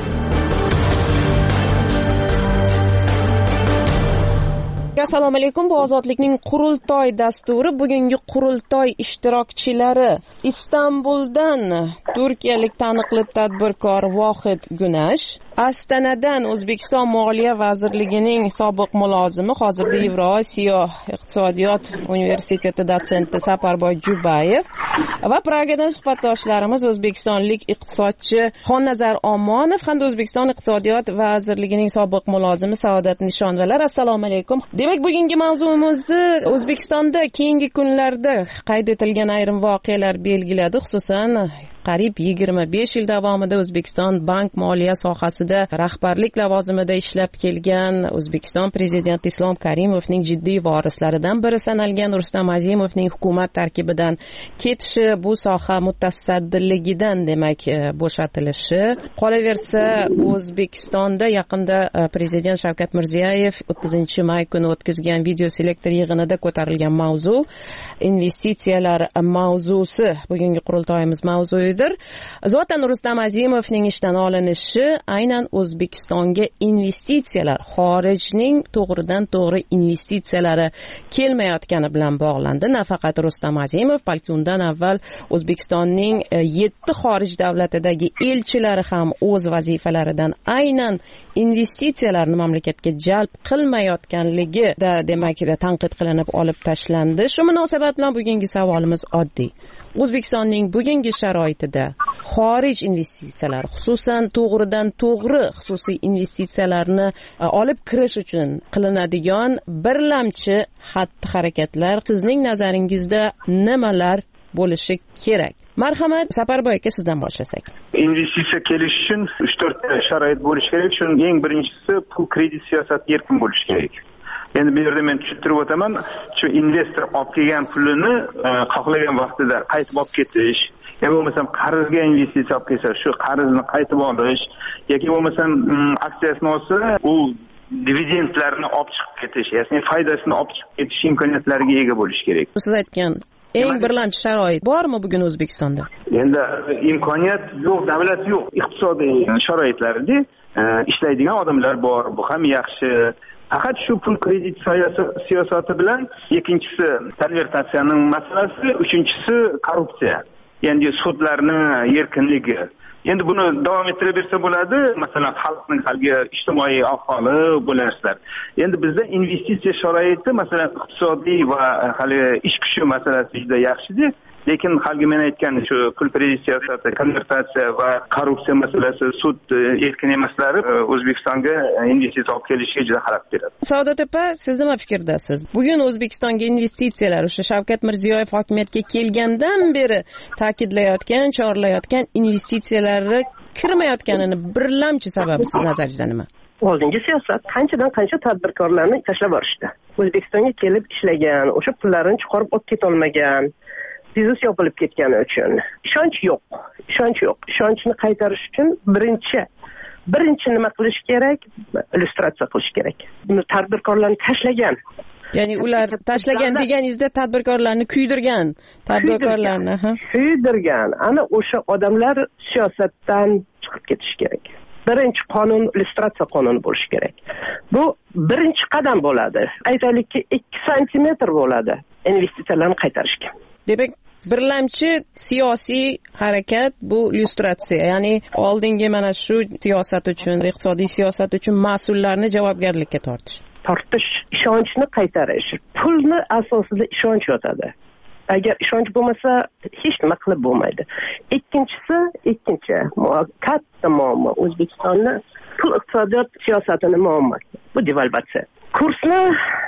C: Assalomu alaykum. Bu Ozodlikning qurultoy dasturi. Bugungi qurultoy ishtirokchilari Istanbuldan turkiyalik taniqli tadbirkor Vohid Gunash, Astanadan O'zbekiston Moliya vazirligining sobiq mulozimi, hozirda Yevrosiyo iqtisodiyot universiteti dotsenti Saparboy Jubayev va Pragadan suhbatdoshlarimiz o'zbekistonlik iqtisodchi Xonnazar Omonov hamda O'zbekiston iqtisodiyot vazirligining sobiq mulozimi Saodat Nishonvalar. Assalomu alaykum. Demak, bugungi mavzuimizni O'zbekistonda keyingi kunlarda qayd etilgan ayrim voqealar belgiladi, xususan qariyb yigirma besh yil davomida O'zbekiston bank moliya sohasida rahbarlik lavozimida ishlab kelgan O'zbekiston prezidenti Islom Karimovning jiddiy vorislaridan biri sanalgan Rustam Azimovning hukumat tarkibidan ketishi, bu soha mutasaddiligidan demak bo'shatilishi. Qolaversa, O'zbekistonda yaqinda prezident Shavkat Mirziyoyev o'ttizinchi may kuni o'tkazgan video selektor yig'inida ko'tarilgan mavzu investitsiyalar mavzusi bugungi qurultoyimiz mavzuidir. Zotan Rustam Azimovning ishdan olinishi aynan O'zbekistonga investitsiyalar, xorijning to'g'ridan to'g'ri investitsiyalari kelmayotgani bilan bog'landi. Nafaqat Rustam Azimov, balki undan avval O'zbekistonning yetti xorij davlatidagi elchilari ham o'z vazifalaridan aynan investitsiyalarni mamlakatga jalb qilmayotganligida demak tanqid qilinib olib tashlandi. Shu munosabat bilan bugungi savolimiz oddiy. O'zbekistonning bugungi sharoitida xorij investitsiyalari, xususan to'g'ridan to'g'ri xususiy investitsiyalarni olib kirish uchun qilinadigan birlamchi xatti-harakatlar sizning nazaringizda nimalar bo'lishi kerak? Marhamat, Saparboy aka, sizdan boshlasak.
O: Investitsiya kelish uchun uch to'rt sharoit bo'lishi kerak. Shuning eng birinchisi pul kredit siyosati erkin bo'lishi kerak. Endi bu yerda men tushuntirib o'taman, shu investor olib kelgan pulini xohlagan vaqtida qaytib olib ketish, yoki bo'lmasam qarzga investitsiya olib kelsa, shu qarzni qaytib olish, yoki bo'lmasam aksiyasini olsa, u dividendlarni olib chiqib ketish, ya'ni foydasini olib chiqib ketish imkoniyatlariga ega bo'lish kerak.
C: Siz aytgan eng birlamchi sharoit bormi bugun O'zbekistonda?
O: Endi imkoniyat yo'q, davlat yo'q, iqtisodiy sharoitlarda ishlaydigan odamlar bor, bu ham yaxshi. Faqat shu pul kredit siyosati bilan ikkinchisi konvertatsiyaning masalasi, uchinchisi korrupsiya. Ya'ni sudlarning erkinligi. Endi buni davom ettiraversa bo'ladi. Masalan, xalqning halgi ijtimoiy ahvoli bo'lasizlar. Endi bizda investitsiya sharoiti, masalan, iqtisodiy va hali ish kuchi masalasi juda yaxshi-da. Lekin halgi men aytgan shu pul kredit siyosati, konvertatsiya va korrupsiya masalasi, sud erkin emaslari O'zbekistonga investitsiya olib kelishga juda xalaqit beradi.
C: Saodat opa, siz nima fikrdasiz? Bugun O'zbekistonga investitsiyalar o'sha Shavkat Mirziyoyev hokimiyatga kelgandan beri ta'kidlayotgan, chorlayotgan investitsiyalari kirmayotganini birlamchi sababi siz nazaringizda nima?
I: Oldingi siyosat qanchadan qancha tadbirkorlarni tashlab borishdi. O'zbekistonga kelib ishlagan, o'sha pullarni chiqarib olib keta olmagan, biznes yopilib ketgani uchun ishonch yo'q. Ishonch yo'q. Ishonchni qaytarish uchun birinchi birinchi nima qilish kerak? Illyustratsiya qilish kerak. Buni tadbirkorlarni tashlagan.
C: Ya'ni ular tashlagan deganingizda tadbirkorlarni kuydirgan, tadbirkorlarni, ha?
I: Kuydirgan. Ana o'sha odamlar siyosatdan chiqib ketish kerak. Birinchi qonun illyustratsiya qonuni bo'lishi kerak. Bu birinchi qadam bo'ladi. Aytaylikki ikki santimetr bo'ladi investitsiyalarni qaytarishga.
C: Demak, birlamchi siyosiy harakat bu illyustratsiya, ya'ni oldingi mana shu siyosat uchun, iqtisodiy siyosat uchun mas'ullarni javobgarlikka tortish.
I: Tortish, ishonchni qaytarish. Pulni asosida ishonch yotadi. Agar ishonch bo'lmasa, hech nima qilib bo'lmaydi. Ikkinchisi, ikkinchi katta muammo O'zbekistonning pul iqtisodiyot siyosatini muammosi. Bu devalvatsiya. Kursni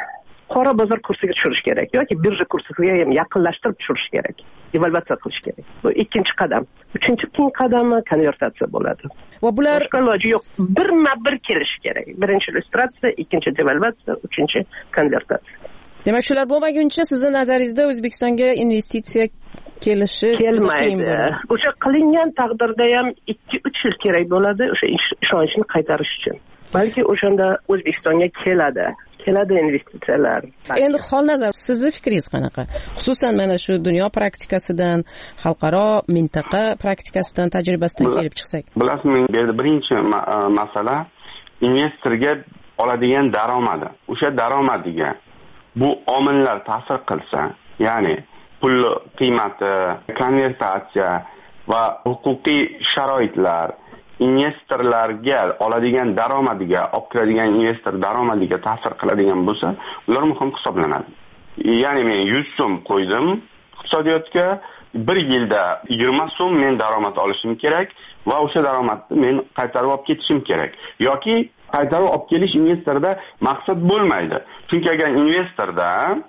I: qora bozor kursiga tushirish kerak yoki birja kursiga ham yaqinlashtirib tushirish kerak, devalvatsiya qilish kerak. Bu ikkinchi qadam. Uchinchi qadami konvertatsiya bo'ladi.
C: Va bular
I: boshqa iloji yo'q, birma bir kelish kerak. Birinchi illyustratsiya, ikkinchi devalvatsiya, uchinchi konvertatsiya.
C: Demak, shular bo'lmaguncha sizni nazaringizda O'zbekistonga investitsiya kelishi
I: kelmaydi. O'sha qilingan taqdirda ham ikki uch yil kerak bo'ladi o'sha ishonchni qaytarish uchun. Balki o'shanda O'zbekistonga keladi. keladi investitsiyalar.
C: Endi holnazar sizni fikringiz qanaqa? Xususan mana shu dunyo praktikasidan, xalqaro mintaqa praktikasidan, tajribasidan kelib chiqsak.
P: Bilasizmi, bu yerda birinchi masala investorga oladigan daromadi. O'sha daromadiga bu omillar ta'sir qilsa, ya'ni pul qiymati, konvertatsiya va huquqiy sharoitlar investorlarga oladigan daromadiga, olib kiradigan investor daromadiga ta'sir qiladigan bo'lsa, ular muhim hisoblanadi. Ya'ni men yuz so'm qo'ydim iqtisodiyotga, bir yilda yigirma so'm men daromad olishim kerak va o'sha daromadni men qaytarib olib ketishim kerak. Yoki qaytarib olib kelish investorda maqsad bo'lmaydi. Chunki agar investorda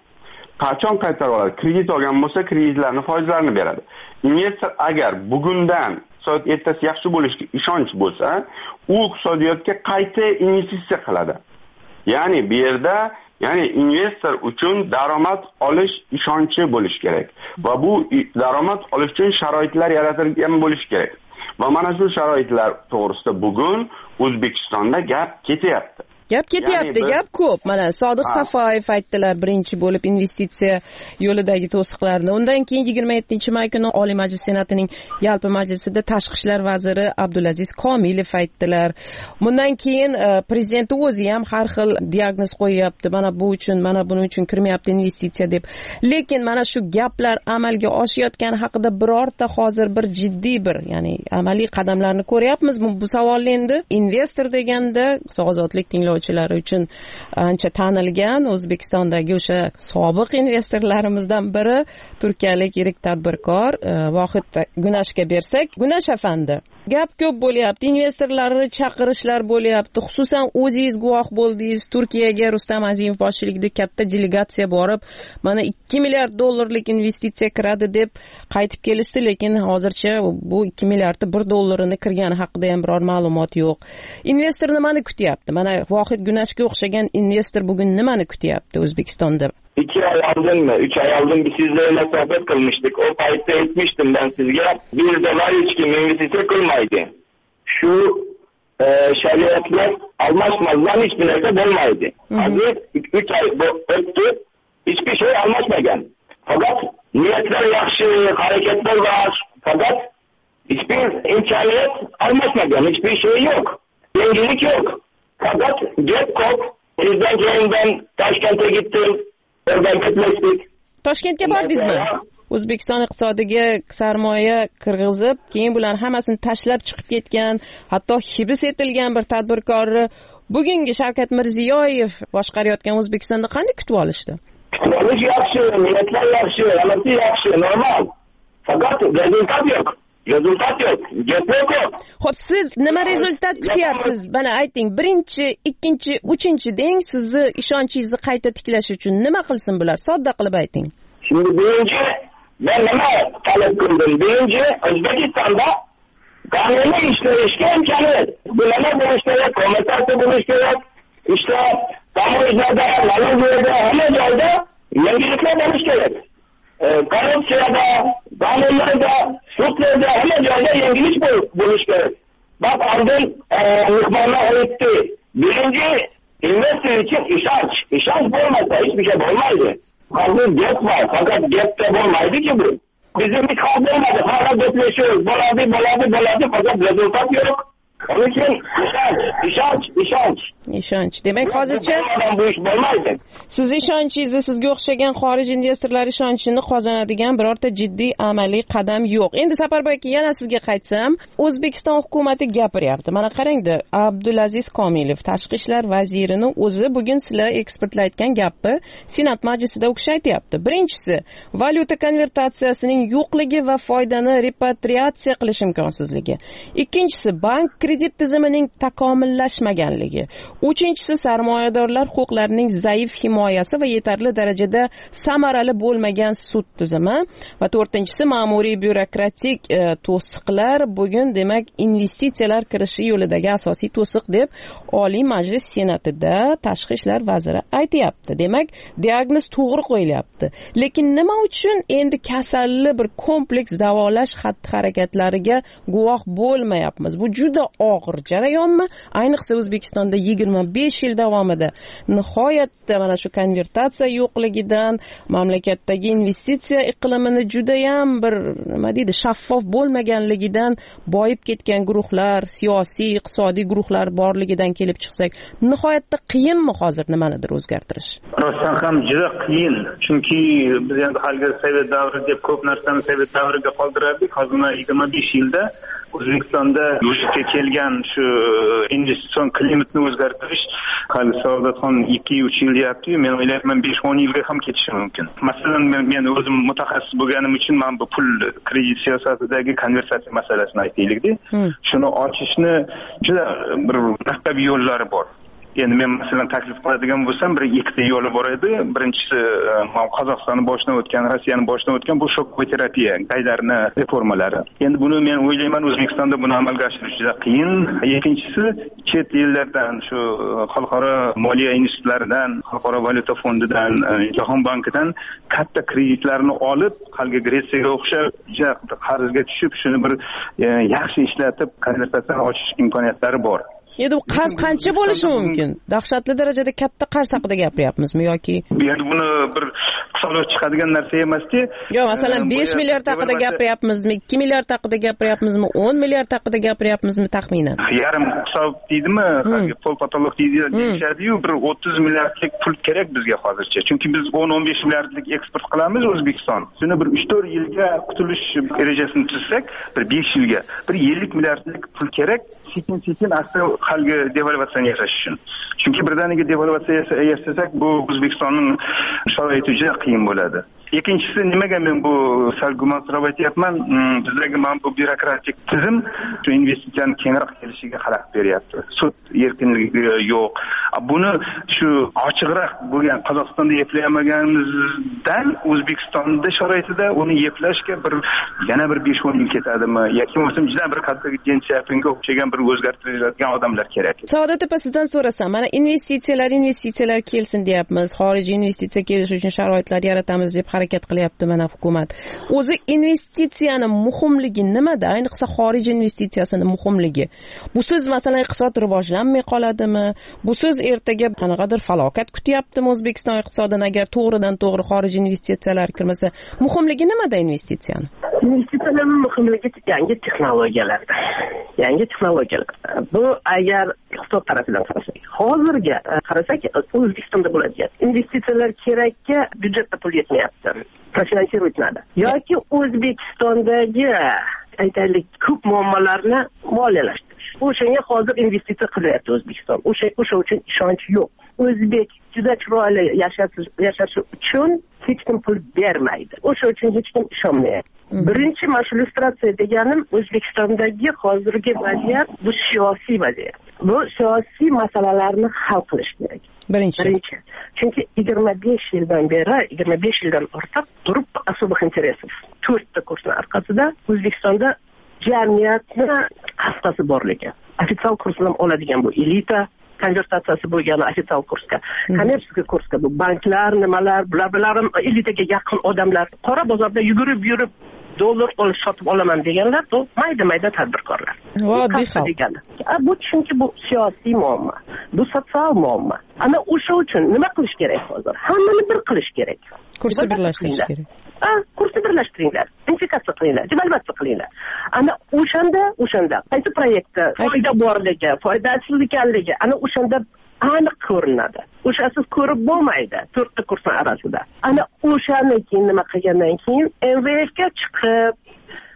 P: qachon qaytarib oladi, kredit olgan bo'lsa, kreditlarning foizlarini beradi. Investor agar bugundan iqtisodiyot ertasi yaxshi bo'lishiga ishonch bo'lsa, u iqtisodiyotga qayta investitsiya qiladi. Ya'ni bu yerda, ya'ni investor uchun daromad olish ishonchi bo'lish kerak va bu daromad olish uchun sharoitlar yaratilgan bo'lish kerak. Va mana shu sharoitlar to'g'risida bugun O'zbekistonda gap ketyapti.
C: Gap ketyapti, yani gap ko'p. Mana Sodiq Safoyev aytdilar birinchi bo'lib investitsiya yo'lidagi to'siqlarni. Undan keyin yigirma yettinchi may kuni Oliy Majlis Senatining yalpi majlisida Tashqi ishlar vaziri Abdulaziz Komilov aytdilar. Bundan keyin prezident o'zi ham har xil diagnoz qo'yapti. Mana bu uchun, mana buning uchun kirmayapti investitsiya deb. Lekin mana shu gaplar amalga oshayotgani haqida birorta hozir bir jiddiy bir, ya'ni amaliy qadamlarni ko'ryapmizmi? Bu savolni endi investor deganda ozodlik tinglovchi uchun ancha tanilgan O'zbekistondagi o'sha sobiq investorlarimizdan biri turkiyalik yirik tadbirkor Vohid Gunashga bersak, Gunash afandi, gap ko'p bo'lyapti, investorlarni chaqirishlar bo'lyapti. Xususan o'zingiz guvoh bo'ldingiz, Turkiyaga Rustam Azimov boshchiligida katta delegatsiya borib, mana ikki milliard dollarlik investitsiya kiradi deb qaytib kelishdi, lekin hozircha bu ikki milliardni bir dollarini kirgani haqida ham biror ma'lumot yo'q. Investor nimani kutyapti? Mana Vohid Gunashga o'xshagan investor bugun nimani kutyapti O'zbekistonda?
Q: İki ay oldinmi, üç ay oldin biz sizlerle sohbet kılmıştık. O payda etmiştim ben sizge. Bir dolar hiç kim investisiya kılmaydı. Şu e, şeriatlar almasmazdan hiçbir nerede olmaydı. Hazır üç ay öttü, hiçbir şey almasmagan. Fakat niyetler yaxşı, hareketler var. Fakat hiçbir imkaniyet almasmagan, hiçbir şey yok. Yenilik yok. Fakat gap kop, bizden keyin ben Toshkentga gittim.
C: Toshkentga bordingizmi? O'zbekiston iqtisodiga sarmoya kirgizib, keyin bularni hammasini tashlab chiqib ketgan, hatto hibs etilgan bir tadbirkorni bugungi Shavkat Mirziyoyev boshqarayotgan O'zbekistonda qanday kutib olishdi?
Q: Kutib olish yaxshi, niyatlar yaxshi, hammasi yaxshi, normal. Faqat rezultat yo'q. Rezultat yo'q, gap yo'q.
C: Xo'p, siz nima rezultat kutyapsiz? Mana ayting, birinchi, ikkinchi, uchinchi deng, sizni ishonchingizni qayta tiklash uchun nima qilsin bular? Sodda qilib ayting.
Q: Şimdi birinchi, ben nima talab qildim? Birinchi, O'zbekistonda qonuniy ishlashga imkoniyat. Bularni bo'lish kerak, kommentatsiya bo'lish kerak. İşte kamuoylarda, налоговыйda, hamma joyda yangiliklar bo'lish kerak. Korrupsiyada, qonunlarda, sudlarda, hamma joyda yangilik bo'lish kerak. Bak oldin mehmonlar aytdi. Birinchi investor uchun ishonch. Ishonch bo'lmasa hiçbir şey bo'lmaydi. Hozir gap bor, faqat gapda bo'lmaydi-ki bu. Bizim bir hal bo'lmadi. Hala gaplashiyoruz. Bo'ladi, bo'ladi, bo'ladi, faqat rezultat yo'q. Onun için ishonch, ishonch, ishonch.
C: Ishonch. Demak, hozircha
Q: bu ish bo'lmaydi.
C: Siz ishonchingizni, sizga o'xshagan xorij investorlar ishonchini qozonadigan birorta jiddiy amaliy qadam yo'q. Endi Safarboy aka, yana sizga qaytsam, O'zbekiston hukumati gapiryapti. Mana qarangda, Abdulaziz Komilov, tashqi ishlar vazirini o'zi bugun sizlar ekspertlar aytgan gapni Senat majlisida o'qish aytyapti. Birinchisi, valyuta konvertatsiyasining yo'qligi va foydani repatriatsiya qilish imkonsizligi. Ikkinchisi, bank kredit tizimining takomillashmaganligi. uchinchisi sarmoyadorlar huquqlarining zaif himoyasi va yetarli darajada samarali bo'lmagan sud tizimi va to'rtinchisi ma'muriy byurokratik e, to'siqlar bugun demak investitsiyalar kirishi yo'lidagi asosiy to'siq deb Oliy Majlis Senatida tashqi ishlar vaziri aytayapti. Demak, diagnoz to'g'ri qo'yilyapti. Lekin nima uchun endi kasalli bir kompleks davolash xatti-harakatlariga guvoh bo'lmayapmiz? Bu juda og'ir jarayonmi? Ayniqsa O'zbekistonda yigirma besh yil davomida nihoyatda mana shu konvertatsiya yo'qligidan, mamlakatdagi investitsiya iqlimini juda ham bir nima deydi, shaffof bo'lmaganligidan boyib ketgan guruhlar, siyosiy, iqtisodiy guruhlar borligidan kelib chiqsak, nihoyatda qiyinmi hozir nimanidir o'zgartirish?
O: Rostdan ham juda qiyin. Chunki biz endi haligi Sovet davri deb ko'p narsani Sovet davriga qoldirardik. Hozir yigirma besh yilda O'zbekistonda vujudga kelgan shu investitsion klimatni o'zgartirish hali Saodatxon ikki uch yil deyapti-yu, men o'ylayapman besh o'n yilga ham ketishi mumkin. Masalan, men, men o'zim mutaxassis bo'lganim uchun men bu pul kredit siyosatidagi konvertatsiya masalasini aytaylik-da. Hmm. Shuni ochishni juda bir murakkab yo'llari bor. Endi men masalan taklif qiladigan bo'lsam, bir ikkita yo'li bor edi. Birinchisi Qozog'istonni boshidan o'tgan, Rossiyani boshidan o'tgan bu shokovoy terapiya, Gaydarni reformalari. Endi buni men o'ylayman O'zbekistonda buni amalga oshirish juda qiyin. Ikkinchisi chet ellardan, shu xalqaro moliya institutlaridan, xalqaro valyuta fondidan, Jahon bankidan katta kreditlarni olib, haligi Gretsiyaga o'xshab qarzga tushib, shuni bir yaxshi ishlatib konvertatsiyani ochish imkoniyatlari bor.
C: Endi bu qarz qancha bo'lishi mumkin? Dahshatli darajada katta qarz haqida gapiryapmizmi yoki?
O: Endi buni bir hisoblab chiqadigan narsa emas-ku.
C: Yo'q, masalan besh milliard haqida gapiryapmizmi, ikki milliard haqida gapiryapmizmi, o'n milliard haqida gapiryapmizmi taxminan?
O: Yarim hisob deydimi, hozir pol patolog deyishadi-yu, bir o'ttiz milliardlik pul kerak bizga hozircha. Chunki biz o'n o'n besh milliardlik eksport qilamiz O'zbekiston. Shuni bir uch to'rt yilga qutulish rejasini tuzsak, bir besh yilga bir ellik milliardlik pul kerak. Sekin-sekin asta haligi devalvatsiyani yasash uchun. Chunki birdaniga devalvatsiya yasasak, bu O'zbekistonning sharoiti juda qiyin bo'ladi. Ikkinchisi, nimaga men bu sal gumonsiz aytyapman, bizdagi mana bu byurokratik tizim shu investitsiyani kengroq kelishiga xalaqit beryapti. Sud erkinligi yo'q. Buni shu ochiqroq bo'lgan Qozog'istonda eplayolmaganimizdan O'zbekistonda sharoitida uni eplashga bir yana bir besh o'n yil ketadimi yoki bo'lmasam juda bir katta Densiyapinga o'xshagan bir o'zgartiradigan odamlar kerak.
C: Saodat opa, sizdan so'rasam, mana investitsiyalar, investitsiyalar kelsin deyapmiz, xorijiy investitsiya kelishi uchun sharoitlar yaratamiz deb harakat qilyapti mana hukumat. O'zi investitsiyani muhimligi nimada? Ayniqsa xorijiy investitsiyasini muhimligi. Bu siz masalan iqtisod rivojlanmay qoladimi? Bu siz ertaga qanaqadir falokat kutyaptimi O'zbekiston iqtisodidan agar to'g'ridan to'g'ri xorijiy investitsiyalar kirmasa? Muhimligi nimada investitsiyani?
I: Investitsiyalarning muhimligi yangi texnologiyalarda. Yangi texnologiyalar. Bu agar iqtisod tarafidan qarasak, hozirga qarasak, O'zbekistonda bo'ladigan investitsiyalar kerakka byudjetda pul yetmayapti. Profinansirovать nada. Yoki O'zbekistondagi aytaylik ko'p muammolarni moliyalashtirish. O'shanga hozir investitsiya qilyapti O'zbekiston. O'sha o'sha uchun ishonch yo'q. O'zbek juda chiroyli yashashi uchun hech kim pul bermaydi. O'sha uchun hech kim ishonmaydi. Birinchi mana shu illyustratsiya deganim O'zbekistondagi hozirgi vaziyat bu siyosiy vaziyat. Bu siyosiy masalalarni hal qilish kerak.
C: Birinchi.
I: Birinchi. Chunki yigirma besh yildan beri, yigirma besh yildan ortiq turib особых интересов. To'rtta kursning orqasida O'zbekistonda jamiyatni hastasi borligi. Ofitsial kursdan oladigan bu elita konvertatsiyasi bo'lgani ofitsial kursga, kommersiya kursga bu banklar, nimalar, bular bilan elitaga yaqin odamlar qora bozorda yugurib yurib dollar olib sotib olaman deganlar, bu mayda-mayda tadbirkorlar.
C: Oddiy xalq.
I: Bu chunki bu siyosiy muammo, bu sotsial muammo. Ana o'sha uchun nima qilish kerak hozir? Hammani bir qilish kerak.
C: Kursni birlashtirish kerak.
I: Ha, kursni birlashtiringlar, integratsiya qilinglar, devalvatsiya qilinglar. Ana o'shanda, o'shanda qaysi proyektda foyda borligi, foydasiz ekanligi, ana o'shanda aniq ko'rinadi. O'shasiz ko'rib bo'lmaydi to'rtta kursning orasida. Ana o'shani keyin nima qilgandan keyin M V F ga chiqib,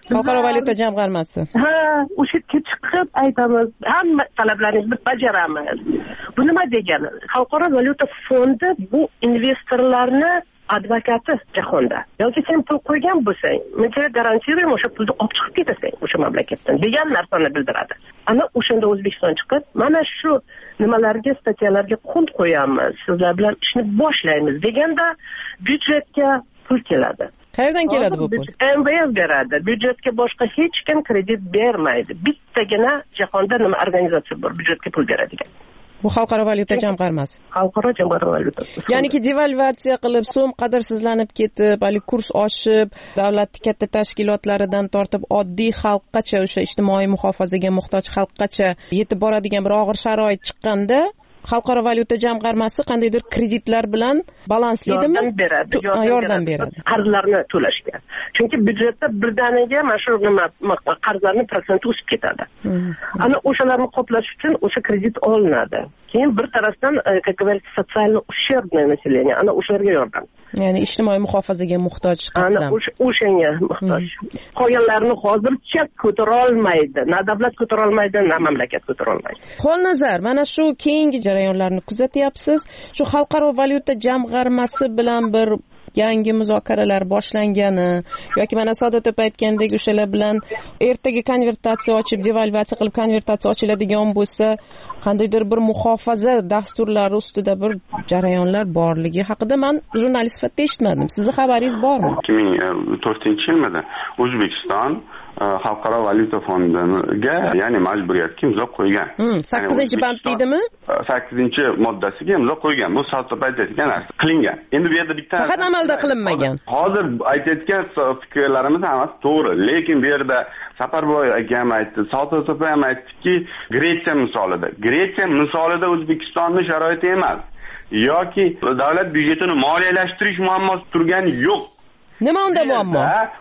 C: xalqaro valyuta jamg'armasi.
I: Ha, o'sha yerga chiqib aytamiz, hamma talablaringizni bajaramiz. Bu nima degani? Xalqaro valyuta fondi bu investorlarni advokati jahonda. Yoki sen pul qo'ygan bo'lsang, men senga garantiyam o'sha pulni olib chiqib ketasan o'sha mamlakatdan degan narsani bildiradi. Ana o'shanda O'zbekiston chiqib, mana shu nimalarga, statyalarga qo'l qo'yamiz, sizlar bilan ishni boshlaymiz deganda byudjetga pul keladi.
C: Qayerdan keladi bu pul?
I: M V F beradi. Byudjetga boshqa hech kim kredit bermaydi. Bittagina jahonda nima organizatsiya bor, byudjetga pul beradigan.
C: Bu xalqaro valyuta jamg'armasi.
I: Xalqaro jamg'arma valyuta.
C: Ya'niki devalvatsiya qilib, so'm qadrsizlanib ketib, hali kurs oshib, davlatning katta tashkilotlaridan tortib oddiy xalqgacha, o'sha ijtimoiy muhofazaga muhtoj xalqgacha yetib boradigan bir og'ir sharoit chiqqanda, xalqaro valyuta jamg'armasi qandaydir kreditlar bilan balansliydimi?
I: Yordam beradi.
C: Yordam beradi.
I: Qarzlarni to'lashga. Chunki byudjetda birdaniga mana shu nima qarzlarning protsenti o'sib ketadi. Ana o'shalarni qoplash uchun o'sha kredit olinadi. Keyin bir tarafdan, как говорится, социально ущербное население, ana o'shalarga yordam.
C: Ya'ni ijtimoiy muhofazaga muhtoj qatlam.
I: Ana o'shanga muhtoj. Qolganlarni hozircha ko'tara olmaydi. Na davlat ko'tara olmaydi, na mamlakat ko'tara olmaydi.
C: Xol nazar, mana shu keyingi jarayonlarni kuzatyapsiz. Shu xalqaro valyuta jamg'armasi bilan bir yangi muzokaralar boshlangani yoki mana Sadoq aka aytgandek o'shalar bilan ertaga konvertatsiya ochib, devalvatsiya qilib konvertatsiya ochiladigan bo'lsa, qandaydir bir muhofaza dasturlari ustida bir jarayonlar borligi haqida men jurnalist sifatida eshitmadim. Sizni xabaringiz bormi?
P: ikki ming to'rtinchi yilda O'zbekiston xalqaro valyuta fondiga, ya'ni majburiyatga imzo qo'ygan.
C: sakkizinchi band deydimi?
P: sakkizinchi moddasiga imzo qo'ygan. Bu Sadoq aytayotgan narsa qilingan. Endi bu yerda bitta
C: faqat amalda qilinmagan.
P: Hozir aytayotgan fikrlarimiz hammasi to'g'ri, lekin bu yerda Safarboy aka ham aytdi, Sadoq aka ham aytdiki, Gretsiya misolida. Gretsiya misolida O'zbekistonning sharoiti emas yoki davlat byudjetini moliyalashtirish muammosi turgani yo'q.
C: Nima unda muammo?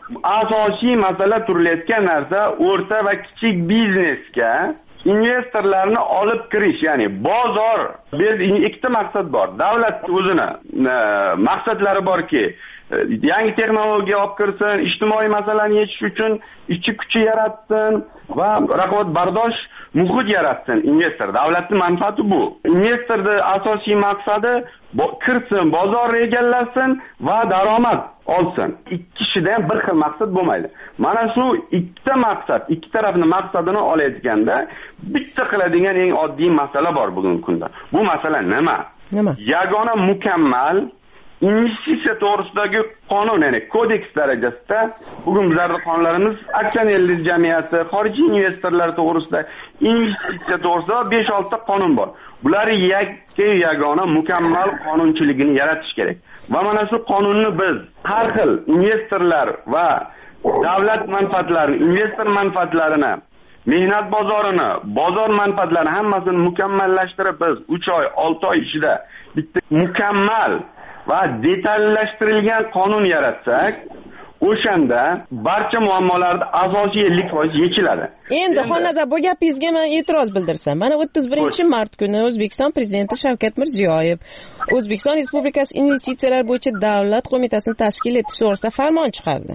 P: Asosiy masala turilayotgan narsa o'rta va kichik biznesga investorlarni olib kirish, ya'ni bozor. Bu yerda ikkita maqsad bor. Davlat o'zini maqsadlari borki, yangi texnologiya olib kirsin, ijtimoiy masalani yechish uchun ishchi kuchi yaratsin va raqobatbardosh muhit yaratsin investor. Davlatning manfaati bu. Investorning asosiy maqsadi kirsin, bozorni egallasin va daromad olsin. Ikki kishida ham bir xil maqsad bo'lmaydi. Mana shu ikkita maqsad, ikki tarafning maqsadini olayotganda bitta qiladigan eng oddiy masala bor bugungi kunda. Bu masala nima?
C: Nima?
P: Yagona mukammal investitsiya to'g'risidagi qonun, ya'ni kodeks darajasida bugun bizlarning qonunlarimiz aksionerlik jamiyati, xorijiy investorlar to'g'risida, investitsiya to'g'risida besh olti ta qonun bor. Bular yakka yagona mukammal qonunchiligini yaratish kerak. Va mana shu qonunni biz har xil investorlar va davlat manfaatlarini, investor manfaatlarini, mehnat bozorini, bozor manfaatlarini hammasini mukammallashtirib biz uch oy, olti oy ichida bitta mukammal va detallashtirilgan qonun yaratsak, o'shanda barcha muammolarning asosiy ellik foiz yechiladi.
C: Endi xonazar bu gapingizga men e'tiroz bildirsam, mana o'ttiz birinchi mart kuni O'zbekiston prezidenti Shavkat Mirziyoyev O'zbekiston Respublikasi investitsiyalar bo'yicha davlat qo'mitasini tashkil etish to'g'risida farmon chiqardi.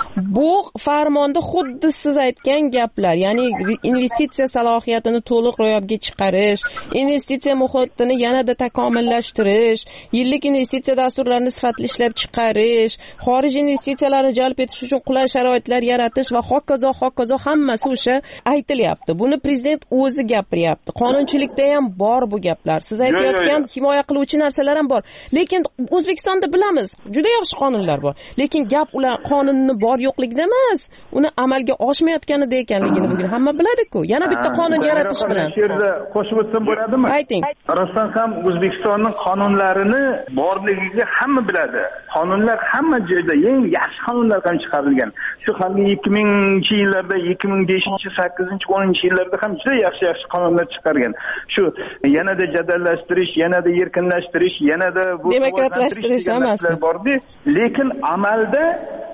C: Bu farmonda xuddi siz aytgan gaplar, ya'ni investitsiya salohiyatini to'liq ro'yobga chiqarish, investitsiya muhitini yanada takomillashtirish, yillik investitsiya dasturlarini sifatli ishlab chiqarish, xorij investitsiyalarini jalb etish uchun qulay sharoitlar yaratish va hokazo hokazo hammasi o'sha aytilyapti. Buni prezident o'zi gapiryapti. Qonunchilikda ham bor bu gaplar. Siz aytayotgan himoya qiluvchi narsalar ham bor. Lekin O'zbekistonda bilamiz, juda yaxshi qonunlar bor. Lekin gap ular qonunni bor yo'qligida emas, uni amalga oshmayotganida ekanligini bugun hamma biladi-ku. Yana bitta qonun yaratish bilan.
O: Shu yerda qo'shib o'tsam bo'ladimi?
C: Ayting.
O: Rostdan ham O'zbekistonning qonunlarini borligiga hamma biladi. Qonunlar hamma joyda eng yaxshi qonunlar ham chiqarilgan. Shu hamda ikki mingchi yillarda, ikki ming beshinchi, sakkizinchi, o'ninchi yillarda ham juda yaxshi-yaxshi qonunlar chiqargan. Shu yanada jadallashtirish, yanada erkinlashtirish, yanada bu
C: demokratlashtirish emas.
O: Bordi, lekin amalda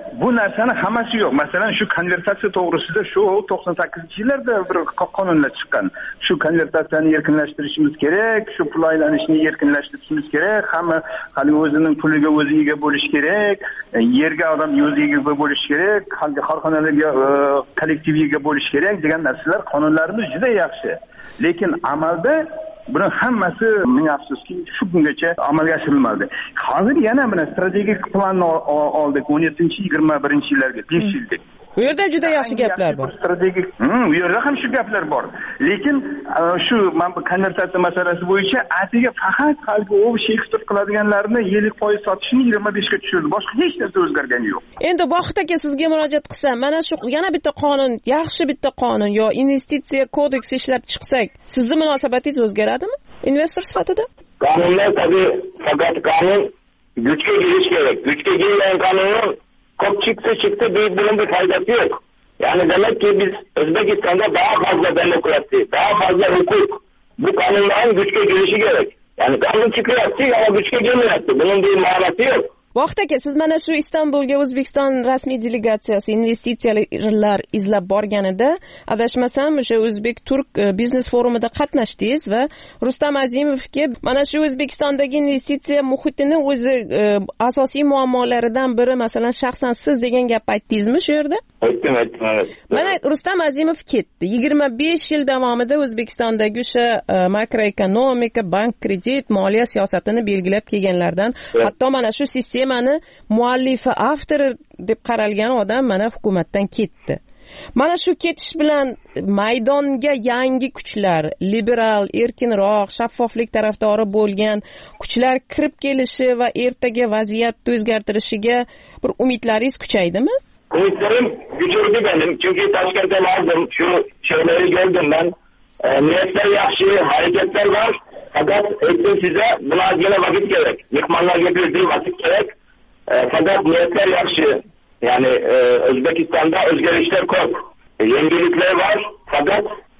O: bu narsani hammasi yo'q. Masalan, shu konvertatsiya to'g'risida shu to'qson sakkizinchi yillarda bir qonunlar chiqqan. Shu konvertatsiyani erkinlashtirishimiz kerak, shu pul aylanishini erkinlashtirishimiz kerak, hamma hali o'zining puliga o'zi ega bo'lish kerak, yerga odam o'zi ega bo'lish kerak, korxonalarga kollektiv ega bo'lish kerak degan narsalar qonunlarimiz juda yaxshi. Lekin amalda buning hammasi ming afsuski shu kungacha amalga oshirilmadi. Hozir yana mana strategik planni oldik o'n yettinchi yigirma birinchi yillarga besh yillik.
C: Bu yerda juda yaxshi gaplar bor.
O: Strategik, bu yerda ham shu gaplar bor. Lekin shu mana bu konvertatsiya masalasi bo'yicha atiga faqat qalbi o'vish eksport qiladiganlarni ellik foiz sotishni yigirma beshga tushirdi. Boshqa hech narsa o'zgargani yo'q.
C: Endi Vohid aka sizga murojaat qilsam, mana shu yana bitta qonun, yaxshi bitta qonun yo investitsiya kodeksi ishlab chiqsak, sizning munosabatingiz o'zgaradimi? Investor sifatida?
Q: Qonunlar tabii faqat qonun güçke giriş gerek. Güçke girmeyen kanunun çok çıktı çıktı bir bunun bir faydası yok. Yani demek ki biz Özbekistan'da daha fazla demokrasi, daha fazla hukuk, bu kanunların güçke girişi gerek. Yani kanun çıkıyor ama güçke girmiyor. Bunun bir manası yok.
C: Vohid aka, siz mana shu Istanbulga O'zbekiston rasmiy delegatsiyasi investitsiyalar izlab borganida, adashmasam, o'sha O'zbek-Turk biznes forumida qatnashdingiz va Rustam Azimovga mana shu O'zbekistondagi investitsiya muhitini o'zi asosiy muammolaridan biri, masalan, shaxsan siz degan gap aytdingizmi shu yerda?
Q: Aytdim, aytdim, evet.
C: Mana Rustam Azimov ketdi. yigirma besh yil davomida O'zbekistondagi o'sha makroekonomika, bank kredit, moliya siyosatini belgilab kelganlardan, hatto mana shu sistema mani muallifi, avtori deb qaralgan odam mana hukumatdan ketdi. Mana shu ketish bilan maydonga yangi kuchlar, liberal, erkinroq, shaffoflik tarafdori bo'lgan kuchlar kirib kelishi va ertaga vaziyatni o'zgartirishiga bir umidlaringiz kuchaydimi?
Q: Umidlarim güçürdü benim. Çünkü Toshkent'e vardım. Şu şeyleri gördüm ben. E, niyetler yaxshi, hareketler var. Fakat ettim size buna yine vakit gerek. Yıkmanlarga bir vakit gerek. E, fakat niyetler yaxshi. Yani e, Özbekistan'da özgürlükler çok. E, yenilikler var. Fakat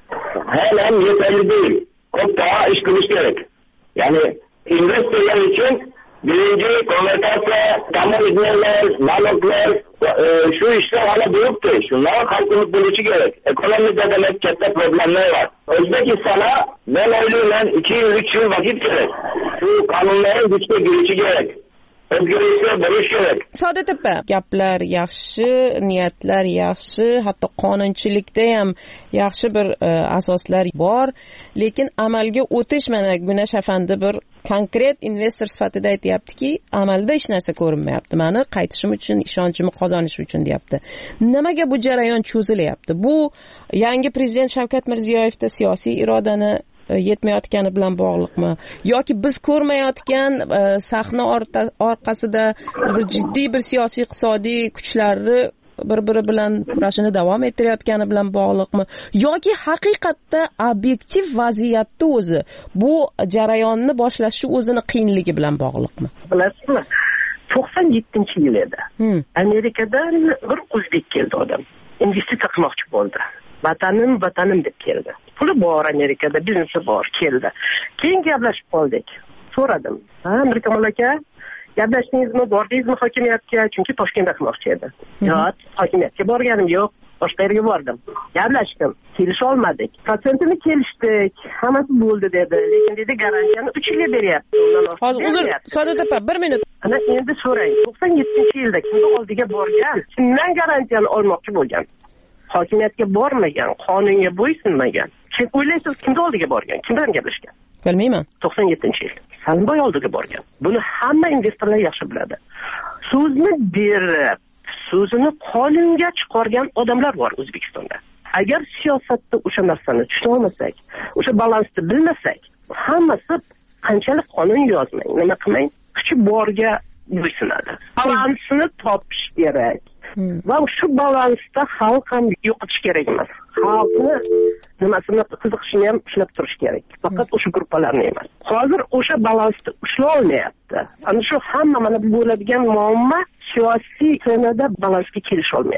Q: hemen yeterli değil. Çok daha iş kılış gerek. Yani investörler için birinci konvertasyon, kamu hizmetler, naloglar, e, şu işler hala büyüktü. Şunlara kalkınıp buluşu gerek. Ekonomide demek katta problemler var. Özbekistan'a ben oylayayım iki yıl, üç yıl vakit gerek. Şu kanunların güçlü girişi gerek. Özgürlükler buluş gerek.
C: Saodat opa, gaplar yaxshi, niyatlar yaxshi, hatto qonunchilikda ham yaxshi bir e, asoslar bor, lekin amalga o'tish, mana Gunash afandi bir konkret investor sifatida aytayaptiki, amalda hech narsa ko'rinmayapti. Mani qaytishim uchun, ishonchimni qozonish uchun deyapti. Nimaga bu jarayon cho'zilyapti? Bu yangi prezident Shavkat Mirziyoyevda siyosiy irodani yetmayotgani bilan bog'liqmi, yoki biz ko'rmayotgan sahna orqasida bir jiddiy bir siyosiy iqtisodiy kuchlarni bir-biri bilan kurashini davom ettirayotgani bilan bog'liqmi, yoki haqiqatda obyektiv vaziyatda o'zi bu jarayonni boshlashi o'zini qiyinligi bilan bog'liqmi?
I: Bilasizmi, to'qson yettinchi yil edi. Hmm. Amerikadan bir o'zbek keldi odam. Investitsiya qilmoqchi bo'ldi. Vatanim, vatanim deb keldi. Puli bor, Amerikada biznesi bor, keldi. Keyin gaplashib qoldik. So'radim. Ha, Mirkamol aka, gaplashdingizmi, bordingizmi hokimiyatga? Chunki Toshkentda qilmoqchi edi. Yo'q, hokimiyatga borganim yo'q. Boshqa yerga bordim. Gaplashdim. Kelisha olmadik. Protsentini kelishdik. Hammasi bo'ldi dedi. Lekin dedi garantiyani uch yilga beryapti.
C: Hozir uzr, Saodat opa, bir minut.
I: Ana endi so'rang. to'qson yettinchi yilda kimning oldiga borgan? Kimdan garantiyani olmoqchi bo'lgan? Hokimiyatga bormagan, qonunga bo'ysunmagan. Kim o'ylaysiz, kimning oldiga borgan? Kim bilan gaplashgan?
C: Bilmayman.
I: to'qson yettinchi yil. Salimboy oldiga borgan. Buni hamma investorlar yaxshi biladi. So'zni berib, so'zini qonunga chiqargan odamlar bor O'zbekistonda. Agar siyosatda o'sha narsani tushuna olmasak, o'sha balansni bilmasak, hammasi qanchalik qonun yozmang, nima qilmang, kuchi borga bo'ysunadi. Balansini topish kerak. Hmm. Va shu balansda xalq ham yo'qotish kerak emas. Xalqni nimasini qiziqishini ham ushlab turish kerak. Faqat o'sha gruppalarni emas. Hozir o'sha balansni ushlay olmayapti. Ana shu hamma mana bu bo'ladigan muammo siyosiy ssenada balansga kelisha olmayapti.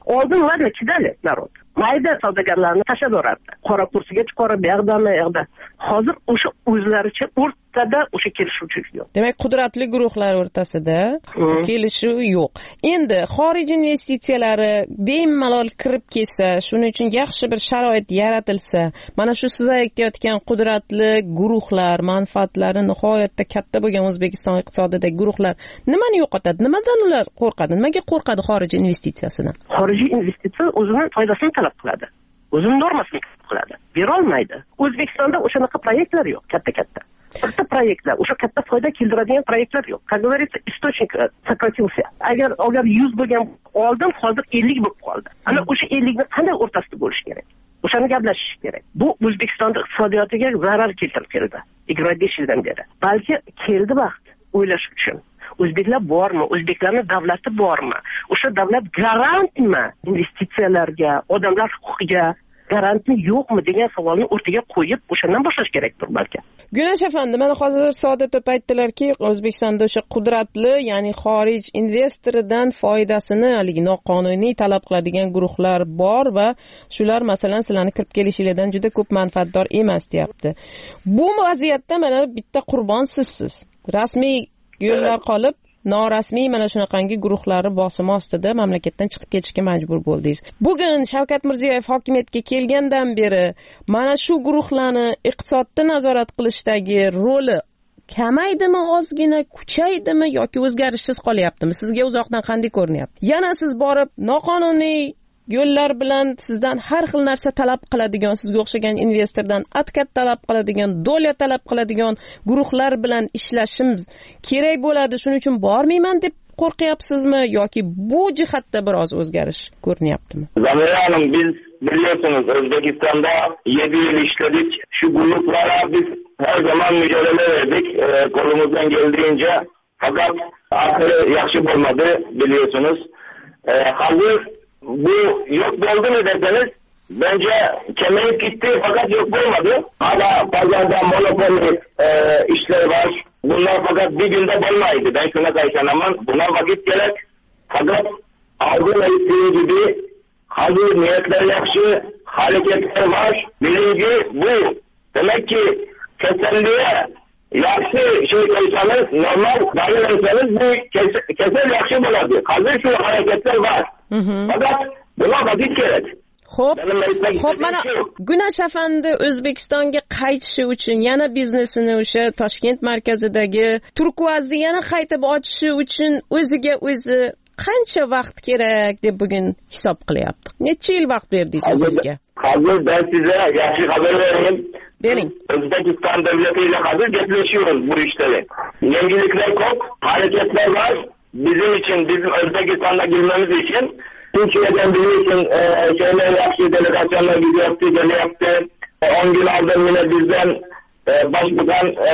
I: oldin ладно chidali narod mayda savdogarlarni tashlab yuborardi qora kursiga chiqarib bu yoqdami u yoqda hozir o'sha o'zlaricha o'rtada o'sha kelishuvchilik yo'q
C: demak qudratli guruhlar o'rtasida kelishuv yo'q endi xorij investitsiyalari bemalol kirib kelsa shuning uchun yaxshi bir sharoit yaratilsa mana shu siz aytayotgan qudratli guruhlar manfaatlari nihoyatda katta bo'lgan O'zbekiston iqtisodidagi guruhlar nimani yo'qotadi nimadan ular qo'rqadi nimaga qo'rqadi xorij investitsiyasidan
I: xorijiy investitsiya o'zini foydasini talab qiladi o'zini normasini talab qiladi berolmaydi O'zbekistonda o'shanaqa proyektlar yo'q katta katta katta proyektlar o'sha katta foyda keltiradigan proyektlar yo'q как говорится источник сократился agar agar yuz bo'lgan oldin hozir ellik bo'lib qoldi ana o'sha ellikni qanday o'rtasida bo'lish kerak o'shani gaplashish kerak bu O'zbekistonda iqtisodiyotiga zarar keltirib keldi yigirma besh yildan beri balki keldi vaqt o'ylash uchun o'zbeklar bormi o'zbeklarni davlati bormi o'sha davlat garantmi investitsiyalarga odamlar huquqiga garantmi yo'qmi degan savolni o'rtaga qo'yib o'shandan boshlash kerakdir balki
C: Gunash afandi mana hozir Saodat opa aytdilarki O'zbekistonda o'sha qudratli ya'ni xorij investoridan foydasini haligi noqonuniy talab qiladigan guruhlar bor va shular masalan sizlarni kirib kelishinglardan juda ko'p manfaatdor emas deyapti bu vaziyatda mana bitta qurbon sizsiz rasmiy yo'llar qolib norasmiy mana shunaqangi guruhlari bosim ostida mamlakatdan chiqib ketishga majbur bo'ldingiz. Bugun Shavkat Mirziyoyev hokimiyatga kelgandan beri mana shu guruhlarni iqtisodda nazorat qilishdagi roli kamaydimi, ozgina kuchaydimi yoki o'zgarishsiz qolyaptimi? Sizga uzoqdan qanday ko'rinyapti? Yana siz borib noqonuniy yo'llar bilan sizdan har xil narsa talab qiladigan, sizga o'xshagan investordan atkat talab qiladigan, dolya talab qiladigan guruhlar bilan ishlashimiz kerak bo'ladi. Shuning uchun bormayman deb qo'rqyapsizmi yoki bu jihatda biroz o'zgarish ko'rinyaptimi?
Q: Zamira Hanım, biz biliyorsunuz O'zbekistonda yedi yil ishladik. Shu guruhlarga biz her zaman mücadele verdik. E, kolumuzdan geldiğince fakat ahiri yaxshi bo'lmadi biliyorsunuz. E, hazır bu yok oldu mu deseniz bence kemayip gitti fakat yok olmadı. Hala pazarda monopoli e, işler var. Bunlar fakat bir günde olmaydı. Ben şuna kaysanamam. Buna vakit gerek. Fakat aldığım ettiğim gibi hazır niyetler yakşı, hareketler var. Birinci bu. Demek ki keselliğe yakşı şey koysanız, normal davranırsanız bu kesel yakşı buladı. Hazır şu hareketler var. Hı hı. Fakat buna vakit gerek.
C: Xo'p, xo'p mana Gunash afandi O'zbekistonga qaytishi uchun yana biznesini o'sha Toshkent markazidagi turkuazni yana qaytib ochishi uchun o'ziga o'zi qancha vaqt kerak deb bugun hisob qilyapti. Necha yil vaqt berdingiz o'zingizga?
Q: Hazır ben size yaxshi xabar vereyim.
C: Bering.
Q: O'zbekiston davlatiyle hazır getiriyoruz bu işleri. Yenilikler çok, hareketler var. Bizim için, bizim Özbekistan'da girmemiz için Türkiye'den biliyorsun e, şeyler yaptı, delegasyonlar gidiyordu, geliyordu. on gün aldım yine bizden e, başbakan e,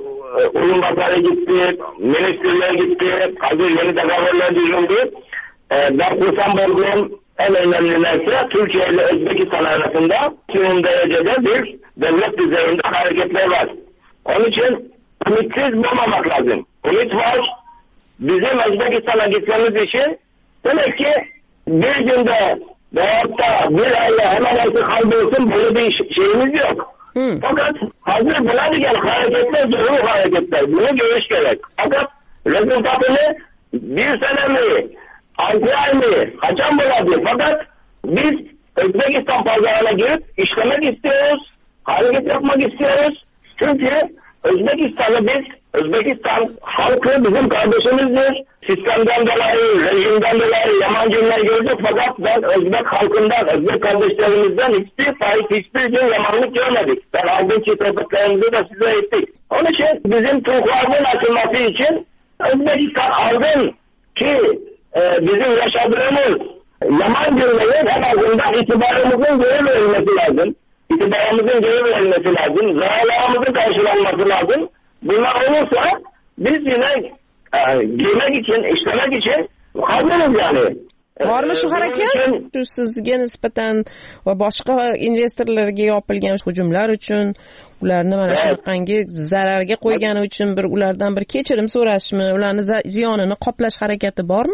Q: uyum bakanı gitti, ministerler gitti, hazır yeni tedavirler düzüldü. E, ben kursan bulduğum en önemli neyse Türkiye ile Özbekistan arasında tüm derecede bir devlet düzeyinde hareketler var. Onun için ümitsiz bulmamak lazım. Ümit var. Bizim Özbekistan'a gitmemiz için demek ki bir günde veyahut da bir ayla hemen artık kaldırılsın böyle bir şeyimiz yok. Hı. Fakat hazır buna diyen hareketler doğru hareketler. Bunu görüş gerek. Fakat rezultatını bir sene mi, altı ay mı, kaçan buladı. Fakat biz Özbekistan pazarına girip işlemek istiyoruz. Hareket yapmak istiyoruz. Çünkü Özbekistan'ı biz, Özbekistan halkı bizim kardeşimizdir. Sistemden dolayı, rejimden dolayı yabancılar gördük fakat ben Özbek halkından, Özbek kardeşlerimizden hiçbir faiz, hiçbir gün yamanlık görmedik. Ben aldığım çiftliklerimizi de size ettik. Onun için bizim Türklerin açılması için Özbekistan aldın ki e, bizim yaşadığımız yaman günlerin en azından itibarımızın geri verilmesi lazım. İtibarımızın geri verilmesi lazım. Zararlarımızın karşılanması lazım. Bunlar olursa biz yine e, girmek için, işlemek için hazırız yani.
C: Bormi shu harakat? Shu sizga nisbatan va boshqa investorlarga yopilgan hujumlar uchun, ularni mana shunaqangi zararga qo'ygani uchun bir ulardan bir kechirim so'rashmi, ularni ziyonini qoplash harakati bormi?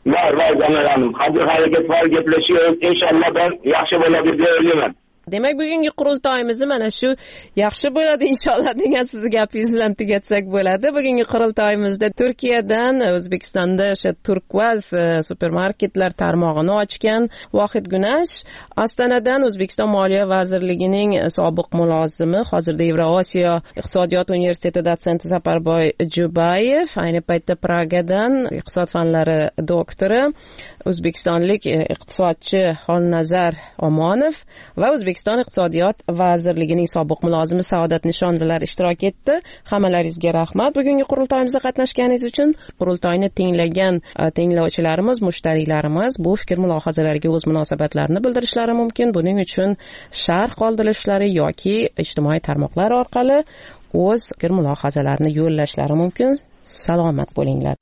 Q: bor bor jamalarim hozir harakat bor gaplashyapmiz inshaalloh ben yaxshi bo'ladi deb o'ylayman.
C: Demak, bugungi qurultoyimizni mana shu yaxshi bo'ladi inshaalloh degan sizni gapingiz bilan tugatsak bo'ladi. Bugungi qurultoyimizda Turkiyadan O'zbekistonda o'sha Turkvaz supermarketlar tarmog'ini ochgan Vohid Gunash, Ostonadan O'zbekiston Moliya vazirligining sobiq mulozimi, hozirda Yevrosiyo iqtisodiyot universiteti dotsenti Saparboy Jubayev, ayni paytda Pragadan iqtisod fanlari doktori, o'zbekistonlik iqtisodchi Xolnazar Omonov va O'zbekiston iqtisodiyot vazirligining sobiq mulozimi Saodat Nishonlilar ishtirok etdi. Hammalaringizga rahmat bugungi qurultoyimizda qatnashganingiz uchun. Qurultoyni tinglagan tinglovchilarimiz, mushtariylarimiz bu fikr mulohazalarga o'z munosabatlarini bildirishlari mumkin. Buning uchun sharh qoldirishlari yoki ijtimoiy tarmoqlar orqali o'z fikr mulohazalarini yo'llashlari mumkin. Salomat bo'linglar.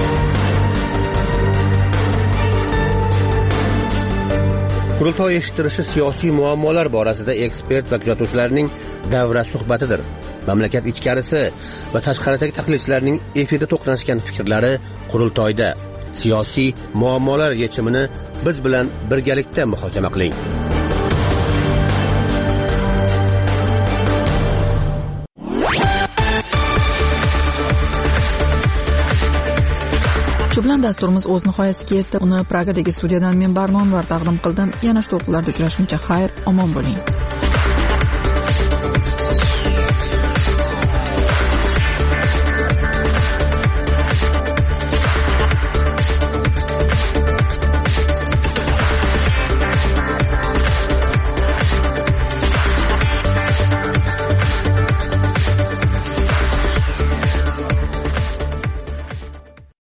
N: Qurultoy eshittirishi siyosiy muammolar borasida ekspert va kuzatuvchilarning davra suhbatidir. Mamlakat ichkarisi va tashqaridagi tahlilchilarning efirda to'qnashgan fikrlari qurultoyda. Siyosiy muammolar yechimini biz bilan birgalikda muhokama qiling.
A: Shu bilan dasturimiz o'z nihoyasiga yetdi. Uni Pragadagi studiyadan men Barnonvar taqdim qildim. Yana shu to'qqilarda uchrashguncha xayr, omon bo'ling.